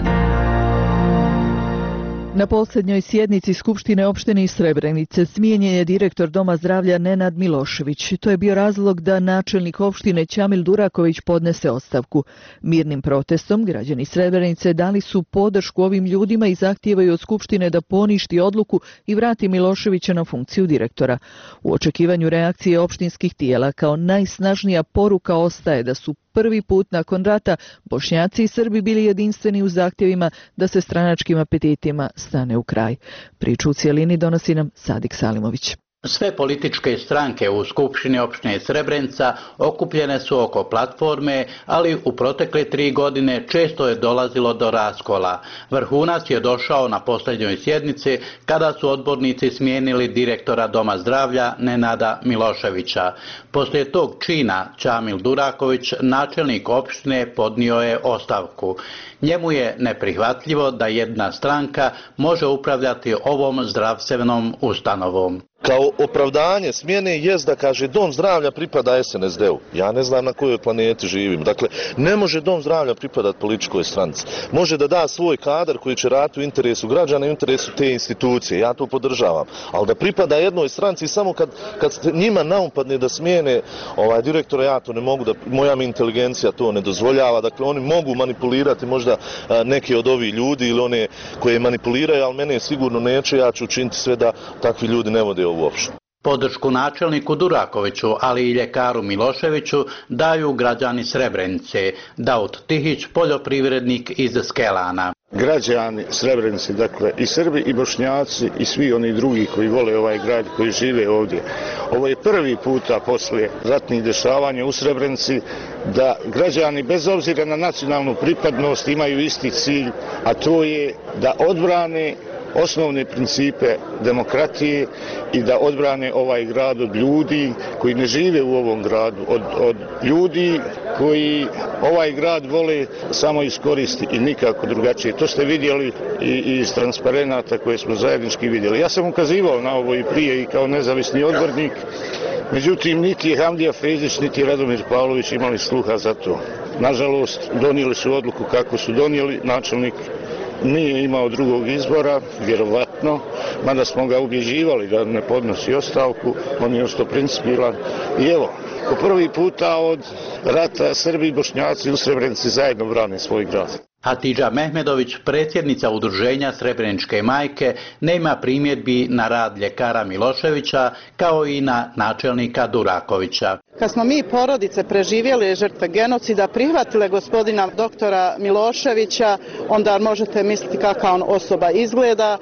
Na posljednjoj sjednici Skupštine opštine iz Srebrenice smijenjen je direktor Doma zdravlja Nenad Milošević. To je bio razlog da načelnik opštine Ćamil Duraković podnese ostavku. Mirnim protestom građani Srebrenice dali su podršku ovim ljudima i zahtijevaju od Skupštine da poništi odluku i vrati Miloševića na funkciju direktora. U očekivanju reakcije opštinskih tijela kao najsnažnija poruka ostaje da su prvi put nakon rata Bošnjaci i Srbi bili jedinstveni u zahtjevima da se stranačkim apetitima stane u kraj. Priču u cijelini donosi nam Sadik Salimović. Sve političke stranke u Skupštini opštine Srebrenica okupljene su oko platforme, ali u protekle 3 godine često je dolazilo do raskola. Vrhunac je došao na posljednjoj sjednici kada su odbornici smijenili direktora Doma zdravlja Nenada Miloševića. Poslije tog čina Ćamil Duraković, načelnik opštine, podnio je ostavku. Njemu je neprihvatljivo da jedna stranka može upravljati ovom zdravstvenom ustanovom. Kao opravdanje smjene jest da kaže Dom zdravlja pripada SNSD-u. Ja ne znam na kojoj planeti živim. Dakle, ne može Dom zdravlja pripadati političkoj stranci. Može da da svoj kadar koji će raditi u interesu građana i u interesu te institucije. Ja to podržavam. Ali da pripada jednoj stranci samo kad njima naumpadne da smijene direktora, ja to ne mogu, moja mi inteligencija to ne dozvoljava. Dakle, oni mogu manipulirati možda neke od ovih ljudi ili one koje manipuliraju, ali mene sigurno neće. Ja ću učiniti sve da takvi ljudi ne vode ovu opštinu. Podršku načelniku Durakoviću, ali i ljekaru Miloševiću daju građani Srebrenice. Daud Tihić, poljoprivrednik iz Skelana. Građani Srebrenice, dakle i Srbi i Bošnjaci i svi oni drugi koji vole ovaj grad, koji žive ovdje. Ovo je prvi puta poslije ratnih dešavanja u Srebrenici da građani bez obzira na nacionalnu pripadnost imaju isti cilj, a to je da odbrane osnovne principe demokratije i da odbrane ovaj grad od ljudi koji ne žive u ovom gradu, od ljudi koji ovaj grad vole samo iskoristiti i nikako drugačije. To ste vidjeli i iz transparenata koje smo zajednički vidjeli. Ja sam ukazivao na ovo i prije i kao nezavisni odbornik, međutim niti je Hamdija Fejzić niti Radomir Pavlović imali sluha za to. Nažalost, donijeli su odluku kako su donijeli, načelnik nije imao drugog izbora, vjerovatno, mada smo ga ubjeđivali da ne podnosi ostavku, on je ostao principijelan. I evo, po prvi puta od rata Srbi i Bošnjaci u Srebrenici zajedno brane svoj grad. Hatidža Mehmedović, predsjednica udruženja Srebreničke majke, nema primjedbi na rad ljekara Miloševića kao i na načelnika Durakovića. Kad smo mi porodice preživjeli žrtve genocida, prihvatile gospodina doktora Miloševića, onda možete misliti kakva on osoba izgleda,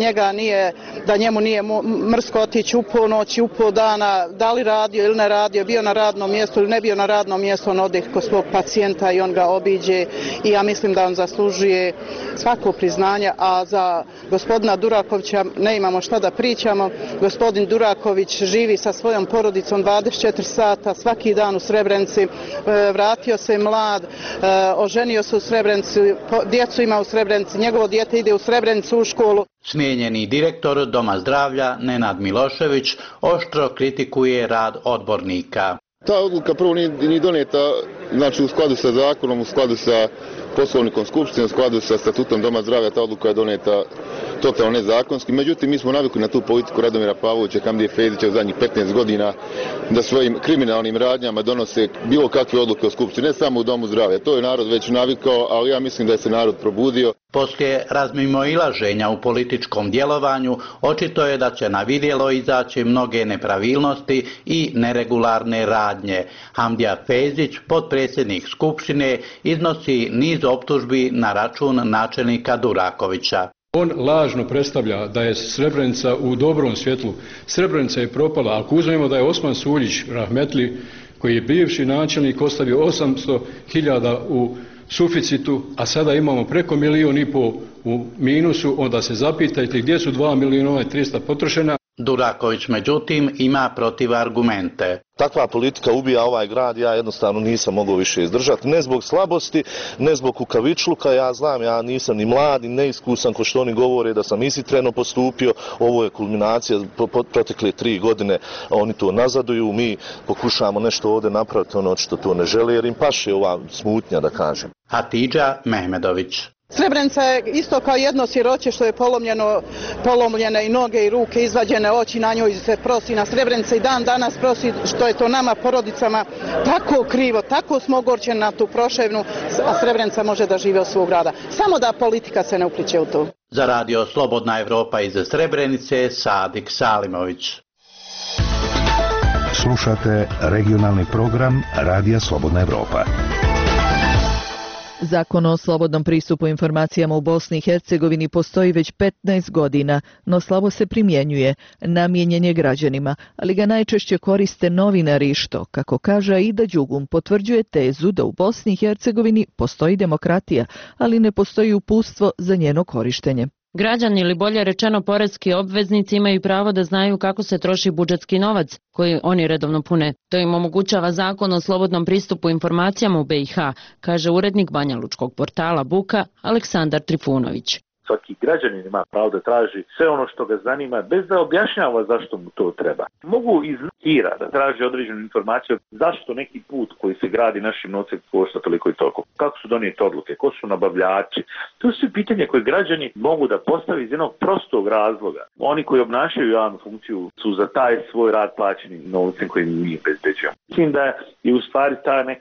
da njemu nije mrsko otići u ponoć i u pol dana, da li radio ili ne radio, bio na radnom mjestu ili ne bio na radnom mjestu, on ode kod svog pacijenta i on ga obiđe i ja mislim da on zaslužuje svako priznanje, a za gospodina Durakovića ne imamo šta da pričamo. Gospodin Duraković živi sa svojom porodicom 24 sata, svaki dan u Srebrenici, vratio se mlad, oženio se u Srebrenici, djecu ima u Srebrenici, njegovo dijete ide u Srebrenicu u školu. Smijenjeni direktor Doma zdravlja Nenad Milošević oštro kritikuje rad odbornika. Ta odluka prvo nije donijeta, znači u skladu sa zakonom, u skladu sa poslovnikom Skupštine, u skladu sa statutom Doma zdravlja, ta odluka je donijeta totalno nezakonski. Međutim, mi smo navikli na tu politiku Radomira Pavlovića, Hamdije Fejzića u zadnjih 15 godina da svojim kriminalnim radnjama donose bilo kakve odluke o Skupštini, ne samo u Domu zdravlja. To je narod već navikao, ali ja mislim da je se narod probudio. Poslije razmimoilaženja u političkom djelovanju, očito je da će na vidjelo izaći mnoge nepravilnosti i neregularne radnje. Hamdija Fejzić, potpredsjednik Skupštine, iznosi niz optužbi na račun načelnika Durakovića. On lažno predstavlja da je Srebrenica u dobrom svjetlu. Srebrenica je propala. Ako uzmemo da je Osman Suljić rahmetli, koji je bivši načelnik, ostavio 800.000 u suficitu, a sada imamo preko 1,5 milijuna u minusu, onda se zapitajte gdje su 2.300.000 potrošena. Duraković međutim ima protivargumente. Takva politika ubija ovaj grad, ja jednostavno nisam mogao više izdržati, ne zbog slabosti, ne zbog kukavičluka, ja znam, ja nisam ni mlad, ni neiskusan, ko što oni govore da sam ishitreno postupio, ovo je kulminacija, protekle 3 godine oni to nazaduju, mi pokušamo nešto ovdje napraviti, ono što to ne žele, jer im paše ova smutnja, da kažem. Hatidža Mehmedović. Srebrenica je isto kao jedno siroće što je polomljene i noge i ruke, izvađene oči, na njoj se prosi. Na Srebrenica i dan danas prosi, što je to nama porodicama tako krivo, tako smo ogorčeni na tu proševnu, a Srebrenica može da žive od svog grada. Samo da politika se ne upliče u to. Za radio Slobodna Evropa iz Srebrenice, Sadik Salimović. Slušate regionalni program Radija Slobodna Evropa. Zakon o slobodnom pristupu informacijama u Bosni i Hercegovini postoji već 15 godina, no slabo se primjenjuje, namijenjen je građanima, ali ga najčešće koriste novinari što, kako kaže Aida Đugum, potvrđuje tezu da u Bosni i Hercegovini postoji demokratija, ali ne postoji uputstvo za njeno korištenje. Građani ili bolje rečeno poreski obveznici imaju pravo da znaju kako se troši budžetski novac koji oni redovno pune. To im omogućava zakon o slobodnom pristupu informacijama u BiH, kaže urednik banjalučkog portala Buka Aleksandar Trifunović. Svaki građanin ima pravo da traži sve ono što ga zanima bez da objašnjava zašto mu to treba. Mogu iz hira da traži određenu informaciju zašto neki put koji se gradi našim novcem košta toliko i toliko. Kako su donijete odluke, ko su nabavljači. To su pitanje koje građani mogu da postavi iz jednog prostog razloga. Oni koji obnašaju javnu funkciju su za taj svoj rad plaćeni novcem koji mi obezbeđujemo. Mislim da je u stvari ta neka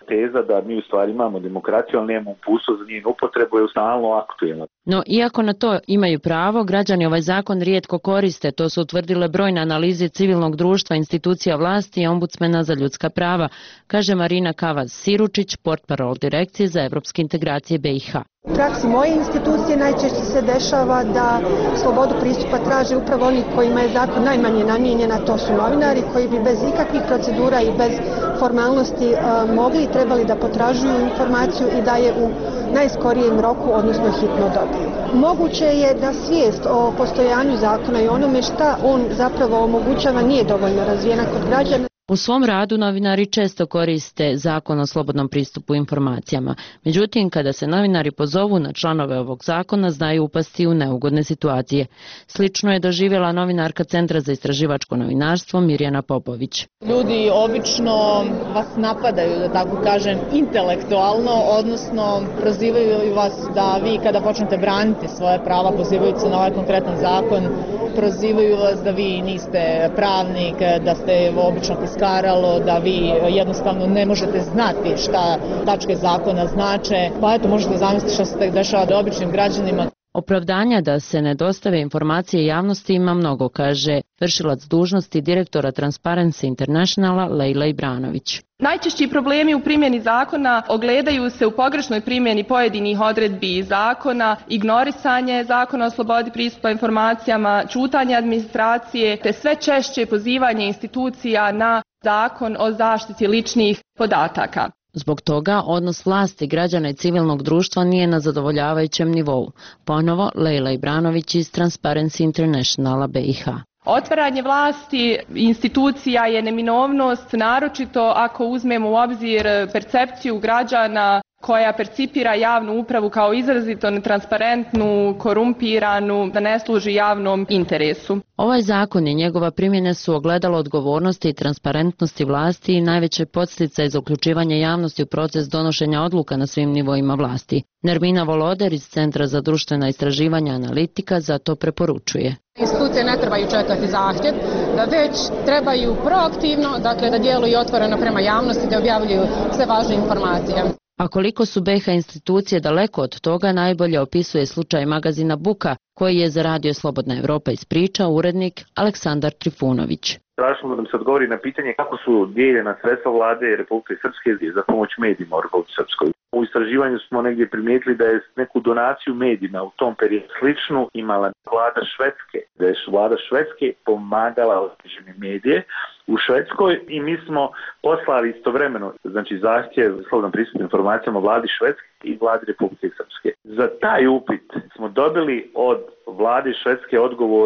teza da mi u stvari imamo demokraciju, ali nemamo uputstvo za njenu upotrebu, je stalno aktuelna. No, iako na to imaju pravo, građani ovaj zakon rijetko koriste. To su utvrdile brojne analize civilnog društva, institucija vlasti i ombudsmena za ljudska prava, kaže Marina Kavaz-Siručić, portparol Direkcije za evropske integracije BiH. U praksi moje institucije najčešće se dešava da slobodu pristupa traže upravo oni kojima je zakon najmanje namijenjen, a to su novinari koji bi bez ikakvih procedura i bez formalnosti mogli i trebali da potražuju informaciju i da je u najskorijem roku, odnosno hitno dobiju. Moguće je da svijest o postojanju zakona i onome šta on zapravo omogućava nije dovoljno razvijena kod građana. U svom radu novinari često koriste zakon o slobodnom pristupu informacijama. Međutim, kada se novinari pozovu na članove ovog zakona, znaju upasti u neugodne situacije. Slično je doživjela novinarka Centra za istraživačko novinarstvo Mirjana Popović. Ljudi obično vas napadaju, da tako kažem, intelektualno, odnosno prozivaju vas da vi kada počnete braniti svoje prava, pozivaju se na ovaj konkretan zakon, prozivaju vas da vi niste pravnik, da ste obično piskaralo, da vi jednostavno ne možete znati šta tačke zakona znače. Pa eto, možete zamisliti što se tek dešava da običnim građanima. Opravdanja da se ne dostave informacije javnosti ima mnogo, kaže vršilac dužnosti direktora Transparency Internationala Lejla Ibranović. Najčešći problemi u primjeni zakona ogledaju se u pogrešnoj primjeni pojedinih odredbi zakona, ignorisanje zakona o slobodi pristupa informacijama, ćutanje administracije, te sve češće pozivanje institucija na zakon o zaštiti ličnih podataka. Zbog toga odnos vlasti, građana i civilnog društva nije na zadovoljavajućem nivou. Ponovo Lejla Ibranović iz Transparency Internationala BiH. Otvaranje vlasti institucija je neminovnost, naročito ako uzmemo u obzir percepciju građana koja percipira javnu upravu kao izrazito netransparentnu, korumpiranu, da ne služi javnom interesu. Ovaj zakon i njegova primjena su ogledalo odgovornosti i transparentnosti vlasti i najveće podsticaje za uključivanje javnosti u proces donošenja odluka na svim nivoima vlasti. Nermina Voloder iz Centra za društvena istraživanja analitika zato preporučuje. Institucije ne trebaju čekati zahtjev, da već trebaju proaktivno, dakle da djeluju otvoreno prema javnosti, da objavljuju sve važne informacije. A koliko su BiH institucije daleko od toga, najbolje opisuje slučaj magazina Buka, koji je za Radio Slobodna Evropa ispričao urednik Aleksandar Trifunović. Tražimo da mi se odgovori na pitanje kako su dijeljena sredstva vlade Republike Srpske za pomoć medijima u Republike Srpskoj. U istraživanju smo negdje primijetili da je neku donaciju medijima u tom periodu sličnu imala vlada Švedske, da je vlada Švedske pomagala određene medije u Švedskoj i mi smo poslali istovremeno, znači zahtjev slobodan pristup informacijama vladi Švedske i vladi Republike Srpske. Za taj upit smo dobili od vlade Švedske odgovor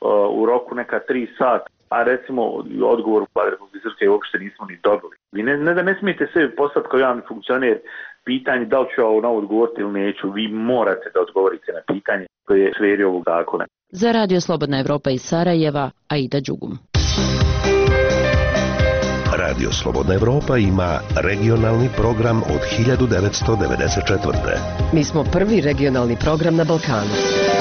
u roku neka 3 sata. A recimo odgovor u vlade Republike Srpske uopšte nismo ni dobili. Vi ne smijete sebi poslati kao javni funkcioner pitanje da li ću ovo novo odgovoriti ili neću. Vi morate da odgovorite na pitanje koje je sferi ovog zakona. Za Radio Slobodna Evropa iz Sarajeva, Aida Đugum. Radio Slobodna Evropa ima regionalni program od 1994. Mi smo prvi regionalni program na Balkanu.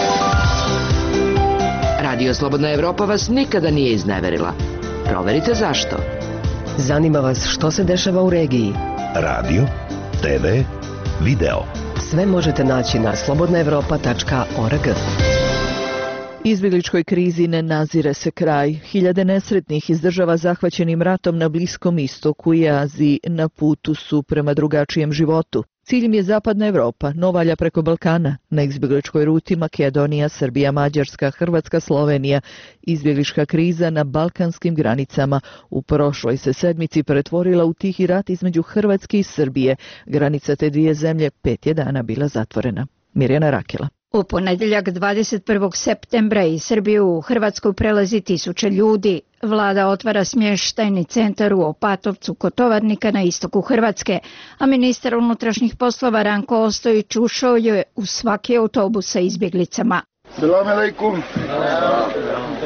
Radio Slobodna Evropa vas nikada nije izneverila. Proverite zašto. Zanima vas što se dešava u regiji. Radio, TV, video. Sve možete naći na slobodnaevropa.org. Izbjegličkoj krizi ne nazire se kraj. Hiljade nesretnih iz država zahvaćenim ratom na Bliskom istoku i Aziji na putu su prema drugačijem životu. Cilj im je Zapadna Evropa, no valja preko Balkana. Na izbjegličkoj ruti Makedonija, Srbija, Mađarska, Hrvatska, Slovenija. Izbjeglička kriza na balkanskim granicama u prošloj se sedmici pretvorila u tihi rat između Hrvatske i Srbije. Granica te dvije zemlje 5 je dana bila zatvorena. Mirjana Rakela. U ponedjeljak 21. septembra iz Srbije u Hrvatsku prelazi 1000 ljudi. Vlada otvara smještajni centar u Opatovcu kod Tovarnika na istoku Hrvatske, a ministar unutrašnjih poslova Ranko Ostojić ušao je u svaki autobus sa izbjeglicama. Selam alejkum.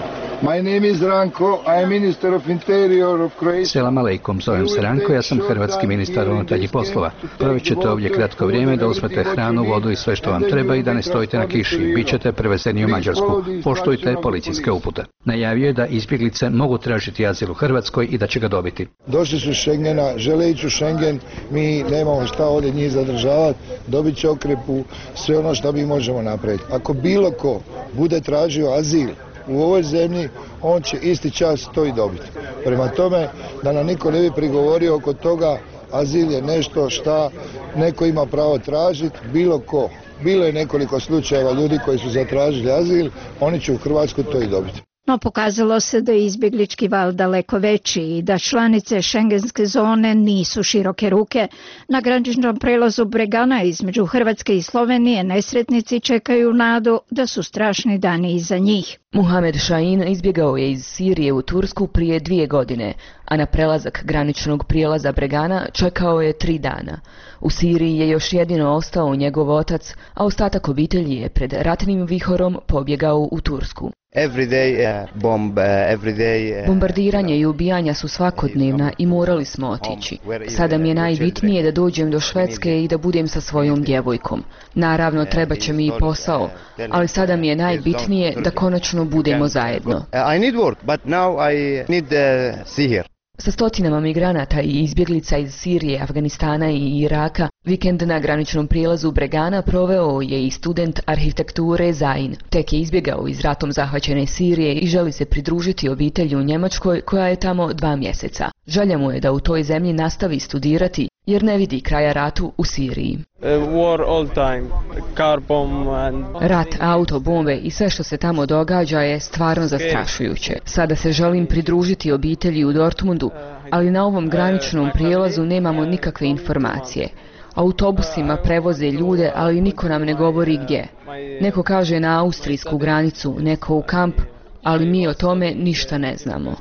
Selam aleikum, zovem se Ranko, ja sam hrvatski ministar unutarnjih poslova. Provjet ćete ovdje kratko vrijeme da uzmete hranu, vodu i sve što vam treba i da ne stojite na kiši. Bićete prevezeni u Mađarsku. Poštujte policijske upute. Najavio je da izbjeglice mogu tražiti azil u Hrvatskoj i da će ga dobiti. Došli su iz Schengena, žele ići u Schengen, mi nemamo šta ovdje njih zadržavati, dobit će okrepu, sve ono što mi možemo napraviti. Ako bilo ko bude tražio azil u ovoj zemlji, on će isti čas to i dobiti. Prema tome, da nam niko ne bi prigovorio oko toga, azil je nešto što neko ima pravo tražiti, bilo ko. Bilo je nekoliko slučajeva ljudi koji su zatražili azil, oni će u Hrvatskoj to i dobiti. No pokazalo se da je izbjeglički val daleko veći i da članice šengenske zone nisu široke ruke. Na graničnom prelazu Bregana između Hrvatske i Slovenije nesretnici čekaju nadu da su strašni dani iza njih. Muhamed Šahin izbjegao je iz Sirije u Tursku prije 2 godine, a na prelazak graničnog prijelaza Bregana čekao je 3 dana. U Siriji je još jedino ostao njegov otac, a ostatak obitelji je pred ratnim vihorom pobjegao u Tursku. Bombardiranje i ubijanja su svakodnevna i morali smo otići. Sada mi je najbitnije da dođem do Švedske i da budem sa svojom djevojkom. Naravno, treba će mi i posao, ali sada mi je najbitnije da konačno budemo zajedno. Sa stotinama migranata i izbjeglica iz Sirije, Afganistana i Iraka, vikend na graničnom prijelazu Bregana proveo je i student arhitekture Zain. Tek je izbjegao iz ratom zahvaćene Sirije i želi se pridružiti obitelji u Njemačkoj koja je tamo 2 mjeseca. Želja mu je da u toj zemlji nastavi studirati jer ne vidi kraja ratu u Siriji. Rat, auto, bombe i sve što se tamo događa je stvarno zastrašujuće. Sada se želim pridružiti obitelji u Dortmundu, ali na ovom graničnom prijelazu nemamo nikakve informacije. Autobusima prevoze ljude, ali niko nam ne govori gdje. Neko kaže na austrijsku granicu, neko u kamp, ali mi o tome ništa ne znamo.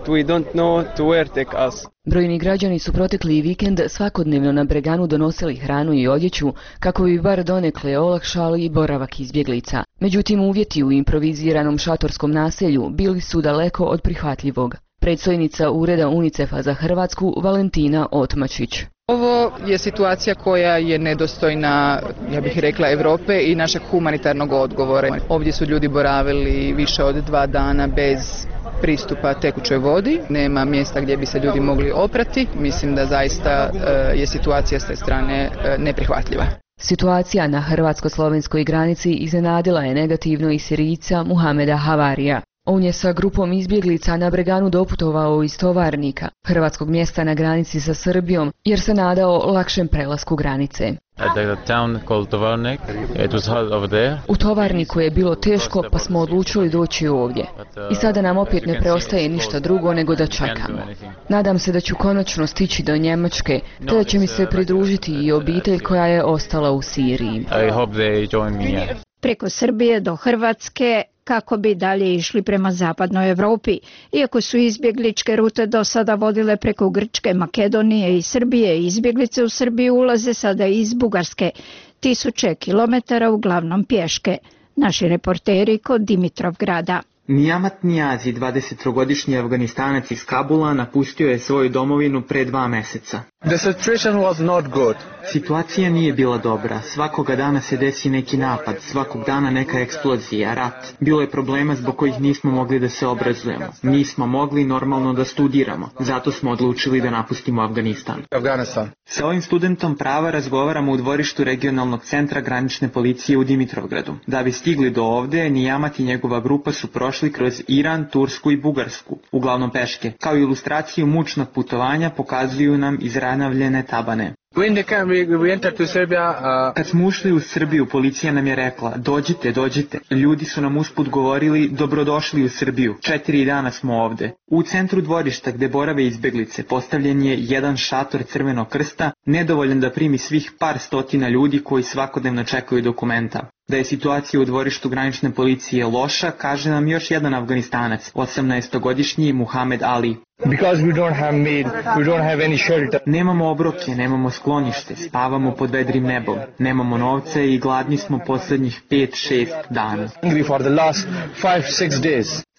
Brojni građani su protekli vikend svakodnevno na Breganu donosili hranu i odjeću kako bi bar donekle olakšali boravak izbjeglica. Međutim, uvjeti u improviziranom šatorskom naselju bili su daleko od prihvatljivog. Predstojnica Ureda UNICEF-a za Hrvatsku Valentina Otmačić. Ovo je situacija koja je nedostojna, ja bih rekla, Europe i našeg humanitarnog odgovora. Ovdje su ljudi boravili više od 2 dana bez pristupa tekućoj vodi, nema mjesta gdje bi se ljudi mogli oprati. Mislim da zaista je situacija s te strane neprihvatljiva. Situacija na hrvatsko-slovenskoj granici iznenadila je negativno i Sirijca Muhameda Havarija. On je sa grupom izbjeglica na Breganu doputovao iz Tovarnika, hrvatskog mjesta na granici sa Srbijom, jer se nadao lakšem prelasku granice. U Tovarniku je bilo teško, pa smo odlučili doći ovdje. I sada nam opet ne preostaje ništa drugo nego da čekamo. Nadam se da ću konačno stići do Njemačke, te da će mi se pridružiti i obitelj koja je ostala u Siriji. Preko Srbije do Hrvatske kako bi dalje išli prema zapadnoj Europi. Iako su izbjegličke rute do sada vodile preko Grčke, Makedonije i Srbije, izbjeglice u Srbiju ulaze sada iz Bugarske, 1000 kilometara uglavnom pješke. Naši reporteri kod Dimitrovgrada. Nijamat Nijazi, 23-godišnji Afganistanac iz Kabula, napustio je svoju domovinu pre 2 mjeseca. Situacija nije bila dobra. Svakoga dana se desi neki napad, svakog dana neka eksplozija, rat. Bilo je problema zbog kojih nismo mogli da se obrazujemo. Nismo mogli normalno da studiramo. Zato smo odlučili da napustimo Afganistan. Sa ovim studentom prava razgovaramo u dvorištu regionalnog centra granične policije u Dimitrovgradu. Da bi stigli do ovde, Nijamat i njegova grupa su prošli kroz Iran, Tursku i Bugarsku, uglavnom peške. Kao ilustraciju mučnog putovanja pokazuju nam izranavljene tabane. Kad smo ušli u Srbiju, policija nam je rekla, dođite. Ljudi su nam usput govorili, dobrodošli u Srbiju. 4 dana smo ovde. U centru dvorišta gde borave izbjeglice postavljen je jedan šator Crvenog krsta, nedovoljan da primi svih par stotina ljudi koji svakodnevno čekaju dokumenta. Da je situacija u dvorištu granične policije loša, kaže nam još jedan Afganistanac, 18-godišnji Muhamed Ali. Nemamo obroke, nemamo sklonište, spavamo pod vedrim nebom, nemamo novce i gladni smo posljednjih 5-6 dana.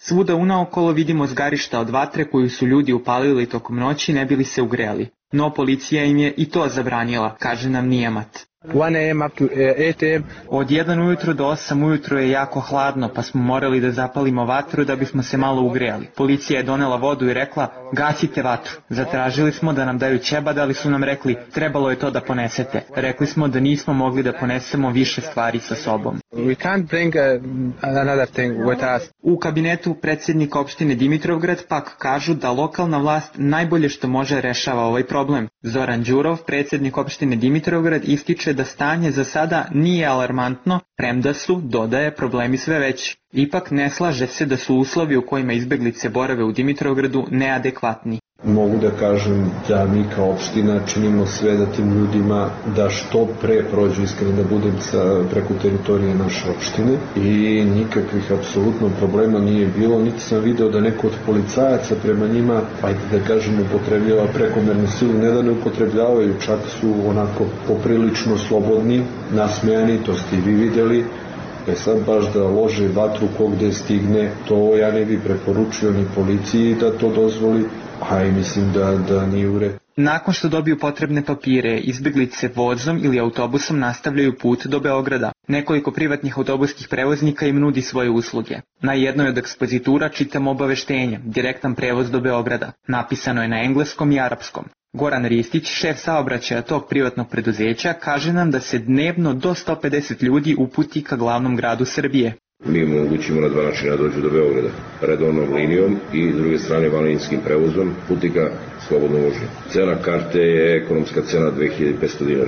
Svuda unaokolo vidimo zgarišta od vatre koju su ljudi upalili tokom noći ne bili se ugreli. No policija im je i to zabranila, kaže nam Nijemat. 1 AM up to 8 AM. Od 1 ujutro do 8 ujutro je jako hladno, pa smo morali da zapalimo vatru da bismo se malo ugrejali. Policija je donela vodu i rekla, gasite vatru. Zatražili smo da nam daju ćebad, ali su nam rekli, trebalo je to da ponesete. Rekli smo da nismo mogli da ponesemo više stvari sa sobom. We can't bring another thing with us. U kabinetu predsjednika opštine Dimitrovgrad pak kažu da lokalna vlast najbolje što može rešava ovaj problem. Zoran Đurov, predsjednik opštine Dimitrovgrad, ističe da stanje za sada nije alarmantno, premda su, dodaje, problemi sve veći. Ipak ne slaže se da su uslovi u kojima izbeglice borave u Dimitrovgradu neadekvatni. Mogu da kažem da mi kao opština činimo sve da tim ljudima da što pre prođu, iskreno da budem, preko teritorije naše opštine i nikakvih apsolutno problema nije bilo, niti sam video da neko od policajaca prema njima, ajde da kažem, upotrebljava prekomernu silu, ne da ne upotrebljavaju, čak su onako poprilično slobodni, nasmejani, to ste i vi vidjeli. Sad baš da lože vatru ko gde stigne, to ja ne bi preporučio ni policiji da to dozvoli, a i mislim da nije u redu. Nakon što dobiju potrebne papire, izbeglice vozom ili autobusom nastavljaju put do Beograda. Nekoliko privatnih autobuskih prevoznika im nudi svoje usluge. Na jednoj od ekspozitura čitamo obaveštenje, direktan prevoz do Beograda. Napisano je na engleskom i arapskom. Goran Ristić, šef saobraćaja tog privatnog preduzeća, kaže nam da se dnevno do 150 ljudi uputi ka glavnom gradu Srbije. Mi omogućimo na 2 načina dođu do Beograda, redovnom linijom i s druge strane vanlinskim prevozom, putnika slobodno vožnje. Cena karte je ekonomska cena 2500 dinara.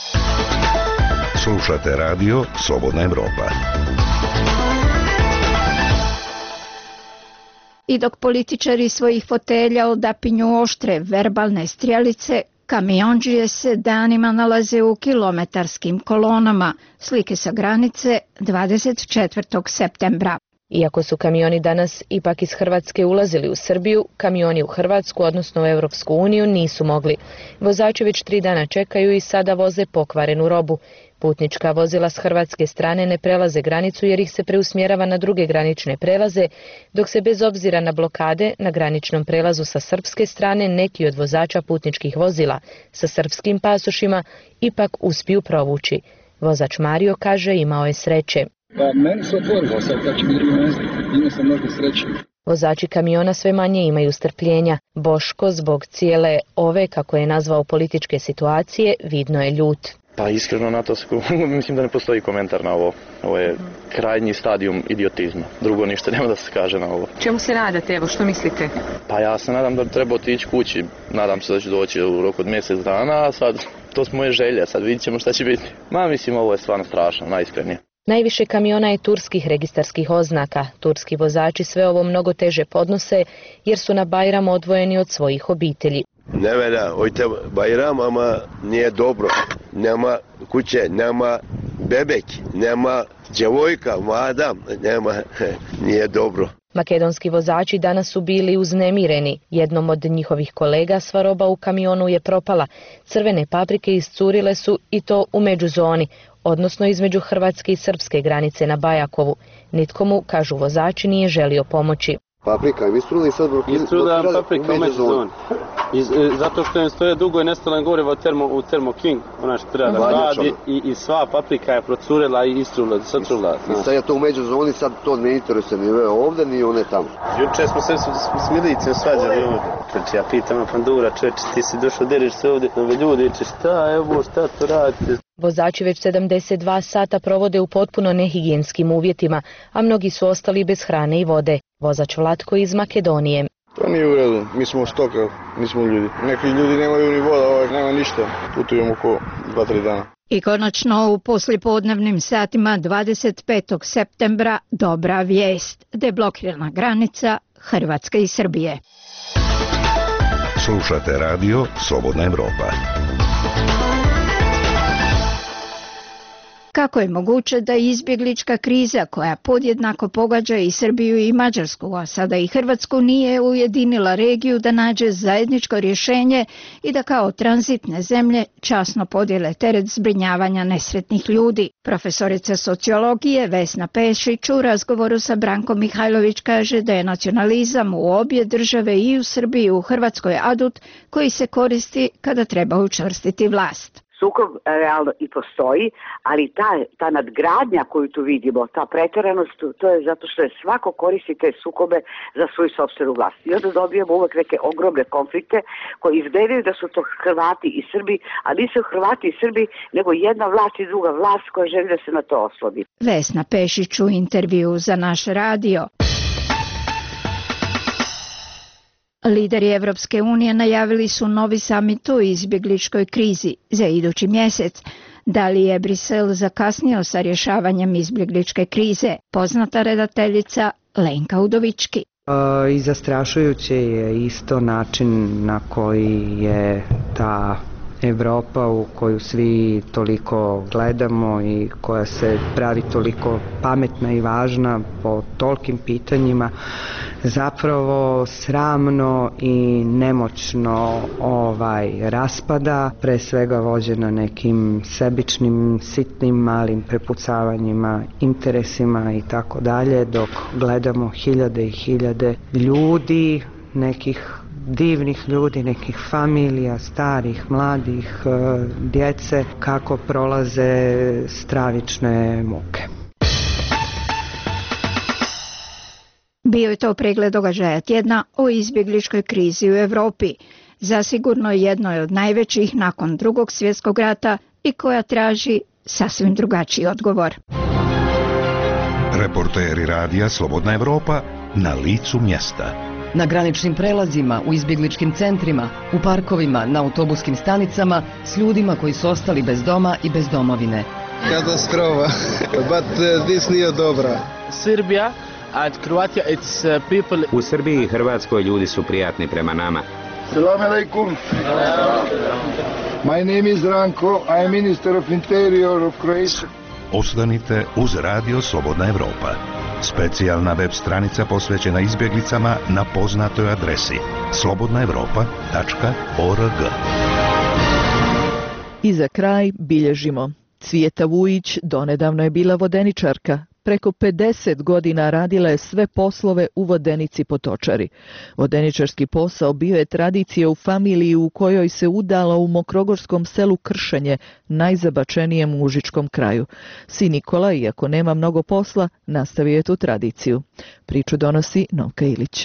Slušate radio Slobodna Evropa. I dok političari svojih fotelja odapinju oštre verbalne strijelice, kamiondžije se danima nalaze u kilometarskim kolonama. Slike sa granice 24. septembra. Iako su kamioni danas ipak iz Hrvatske ulazili u Srbiju, kamioni u Hrvatsku, odnosno u Europsku uniju, nisu mogli. Vozači već 3 dana čekaju i sada voze pokvarenu robu. Putnička vozila s hrvatske strane ne prelaze granicu jer ih se preusmjerava na druge granične prelaze, dok se bez obzira na blokade na graničnom prelazu sa srpske strane neki od vozača putničkih vozila sa srpskim pasošima ipak uspiju provući. Vozač Mario kaže imao je sreće. Pa meni se otvorilo sad, kad će mi drugi mjesto, imao sam možda sreće. Vozači kamiona sve manje imaju strpljenja. Boško zbog cijele ove, kako je nazvao, političke situacije, vidno je ljut. Pa iskreno na to mislim da ne postoji komentar na ovo. Ovo je krajnji stadijum idiotizma. Drugo ništa nema da se kaže na ovo. Čemu se nadate, evo, što mislite? Pa ja se nadam da bi trebao otići kući. Nadam se da ću doći u roku od mjesec dana, a sad to su moje želje, sad vidit ćemo šta će biti. Mislim, ovo je stvarno strašno, najiskrenije. Najviše kamiona je turskih registarskih oznaka. Turski vozači sve ovo mnogo teže podnose jer su na Bajram odvojeni od svojih obitelji. Ne velja, ojte Bajram, ama nije dobro. Nema kuće, nema bebek, nema djevojka, mlada, nema, nije dobro. Makedonski vozači danas su bili uznemireni. Jednom od njihovih kolega sva roba u kamionu je propala. Crvene paprike iscurile su i to u međuzoni, odnosno između hrvatske i srpske granice na Bajakovu. Nitko mu, kažu vozači, nije želio pomoći. Paprika, vi struli sad blokirali paprika u međuzoni. Zato što im stoje dugo i nestalo gorivo u Thermo King, ona što treba da radi, i sva paprika je procurela i istrula, satrula. I sad je to u međuzoni, sad to ne interesuje ni ovdje, ni one tamo. Juče smo se s milicom svađali ovdje. Znači ja pitam Pandura, čeče, ti si došao, deriš se ovdje, ove ljudi, šta to radite? Vozači već 72 sata provode u potpuno nehigijenskim uvjetima, a mnogi su ostali bez hrane i vode. Vozač Vlatko iz Makedonije. To nije u redu, mi smo stoka, nismo ljudi. Neki ljudi nemaju ni voda, nema ništa. Putujemo oko 2-3 dana. I konačno u poslijepodnevnim satima 25. septembra dobra vijest. Deblokirana granica Hrvatske i Srbije. Slušate radio Slobodna Evropa. Kako je moguće da izbjeglička kriza koja podjednako pogađa i Srbiju i Mađarsku, a sada i Hrvatsku, nije ujedinila regiju da nađe zajedničko rješenje i da kao tranzitne zemlje časno podijele teret zbrinjavanja nesretnih ljudi? Profesorica sociologije Vesna Pešić u razgovoru sa Brankom Mihajlović kaže da je nacionalizam u obje države, i u Srbiji i u Hrvatskoj, adut koji se koristi kada treba učvrstiti vlast. Sukob realno i postoji, ali ta nadgradnja koju tu vidimo, ta pretjeranost, to je zato što je svako koristi te sukobe za svoju sopstvenu vlast. I onda dobijemo uvek neke ogromne konflikte koji izgledaju da su to Hrvati i Srbi, a nisu Hrvati i Srbi, nego jedna vlast i druga vlast koja želi da se na to oslodi. Vesna Pešić u intervju za naš radio. Lideri Evropske unije najavili su novi samit o izbjegličkoj krizi za idući mjesec. Da li je Brisel zakasnio sa rješavanjem izbjegličke krize? Poznata redateljica Lenka Udovički. I zastrašujuće je isto način na koji je ta Evropa u koju svi toliko gledamo i koja se pravi toliko pametna i važna po tolikim pitanjima, zapravo sramno i nemoćno raspada, pre svega vođena nekim sebičnim, sitnim, malim prepucavanjima, interesima i tako dalje, dok gledamo hiljade i hiljade ljudi, nekih divnih ljudi, nekih familija, starih, mladih, djece, kako prolaze stravične muke. Bio je to pregled događaja tjedna o izbjegličkoj krizi u Europi. Zasigurno jedno je od najvećih nakon Drugog svjetskog rata i koja traži sasvim drugačiji odgovor. Reporteri radija Slobodna Evropa na licu mjesta. Na graničnim prelazima, u izbjegličkim centrima, u parkovima, na autobuskim stanicama, s ljudima koji su ostali bez doma i bez domovine. Katastrofa, but this nije dobra. Srbija and Croatia, it's people. U Srbiji i Hrvatskoj ljudi su prijatni prema nama. Selam alaikum. My name is Ranko, I am Minister of Interior of Croatia. Ostanite uz radio Slobodna Evropa. Specijalna web stranica posvećena izbjeglicama na poznatoj adresi slobodnaevropa.org. I za kraj bilježimo. Cvijeta Vujić donedavno je bila vodeničarka. Preko 50 godina radila je sve poslove u Vodenici Potočari. Vodeničarski posao bio je tradicija u familiji u kojoj se udala u mokrogorskom selu Kršenje, najzabačenijem užičkom kraju. Sin Nikola, iako nema mnogo posla, nastavio je tu tradiciju. Priču donosi Novka Ilić.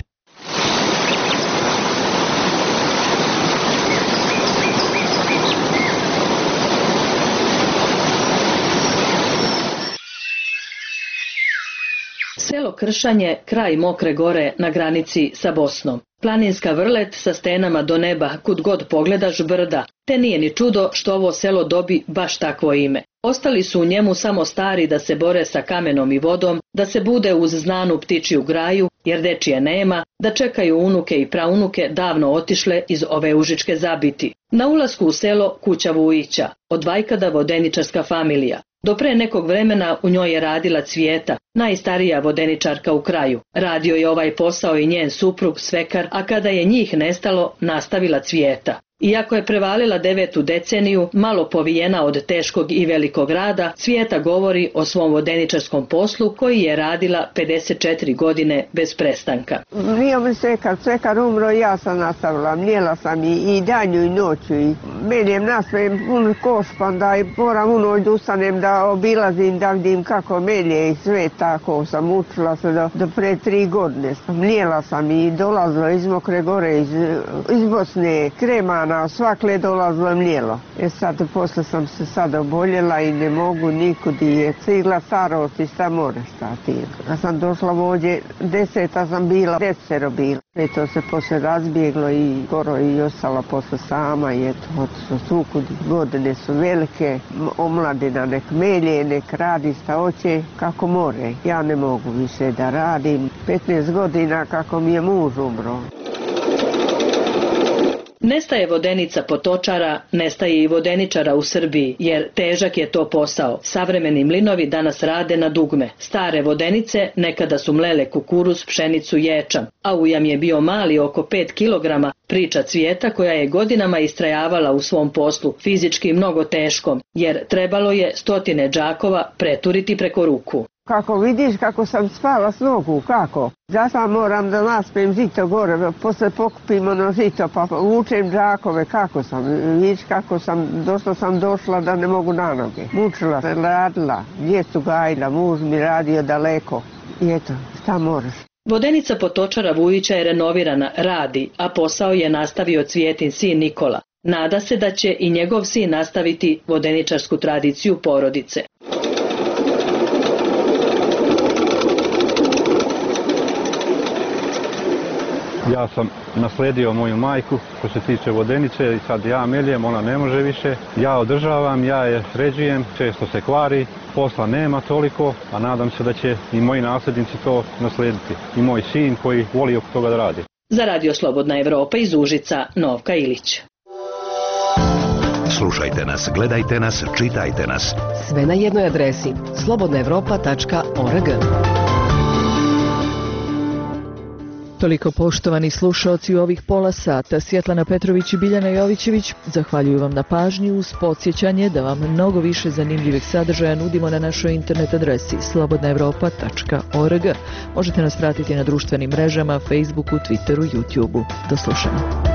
Selo Kršanje, kraj Mokre gore na granici sa Bosnom. Planinska vrlet sa stenama do neba, kud god pogledaš brda, te nije ni čudo što ovo selo dobi baš takvo ime. Ostali su u njemu samo stari da se bore sa kamenom i vodom, da se bude uz znanu ptičiju graju, jer dečije nema, da čekaju unuke i praunuke davno otišle iz ove užičke zabiti. Na ulasku u selo kuća Vujića, od vajkada vodeničarska familija. Do pre nekog vremena u njoj je radila Cvijeta, najstarija vodeničarka u kraju. Radio je ovaj posao i njen suprug, svekar, a kada je njih nestalo, nastavila Cvijeta. Iako je prevalila 9. deceniju, malo povijena od teškog i velikog rada, Cvijeta govori o svom vodeničarskom poslu koji je radila 54 godine bez prestanka. Bio mi svekar umro, ja sam nastavila, mljela sam i danju i noću. Meljem nasmejem pun koš, pa onda moram u noć ustanem da obilazim, da vidim kako melje i sve tako. Sam učila se do pre 3 godine. Mljela sam i dolazila iz Mokre gore, iz Bosne, Krema, svakle dolazilo mlijelo. Sad, posle sam se sad oboljela i ne mogu nikud i je cigla starost i šta more stati. Ja sam došla ovdje, 10. sam bila, 10 bila. I to se posle razbjeglo i skoro i ostala posle sama i eto, otišlo sukud, godine su velike, omladina nek melje, nek radi šta hoće kako more. Ja ne mogu više da radim, 15 godina kako mi je muž umro. Nestaje vodenica potočara, nestaje i vodeničara u Srbiji, jer težak je to posao. Savremeni mlinovi danas rade na dugme. Stare vodenice nekada su mlele kukuruz, pšenicu, ječam, a ujam je bio mali oko 5 kilograma, priča Cvijeta koja je godinama istrajavala u svom poslu, fizički mnogo teškom, jer trebalo je stotine džakova preturiti preko ruku. Kako vidiš kako sam spala s nogu, kako? Zato moram da naspem žito gore, posle pokupim ono žito, pa vučem džakove, kako sam, vidiš kako sam, došla da ne mogu na noge. Mučila se, radila, djecu gajila, muž mi radio daleko i eto, šta moraš. Vodenica potočara Vujića je renovirana, radi, a posao je nastavio Cvijetin sin Nikola. Nada se da će i njegov sin nastaviti vodeničarsku tradiciju porodice. Ja sam nasledio moju majku što se tiče vodenice i sad ja meljem, ona ne može više. Ja održavam, ja je sređujem, često se kvari, posla nema toliko, a nadam se da će i moji nasljednici to naslediti. I moj sin koji voli oko toga da radi. Za Radio Slobodna Evropa iz Užica, Novka Ilić. Slušajte nas, gledajte nas, čitajte nas. Sve na jednoj adresi slobodnaevropa.org. Toliko poštovani slušaoci u ovih pola sata. Svjetlana Petrović i Biljana Jovićević zahvaljuju vam na pažnji uz podsjećanje da vam mnogo više zanimljivih sadržaja nudimo na našoj internet adresi slobodnaevropa.org. Možete nas pratiti na društvenim mrežama, Facebooku, Twitteru, YouTubeu. Do slušanja.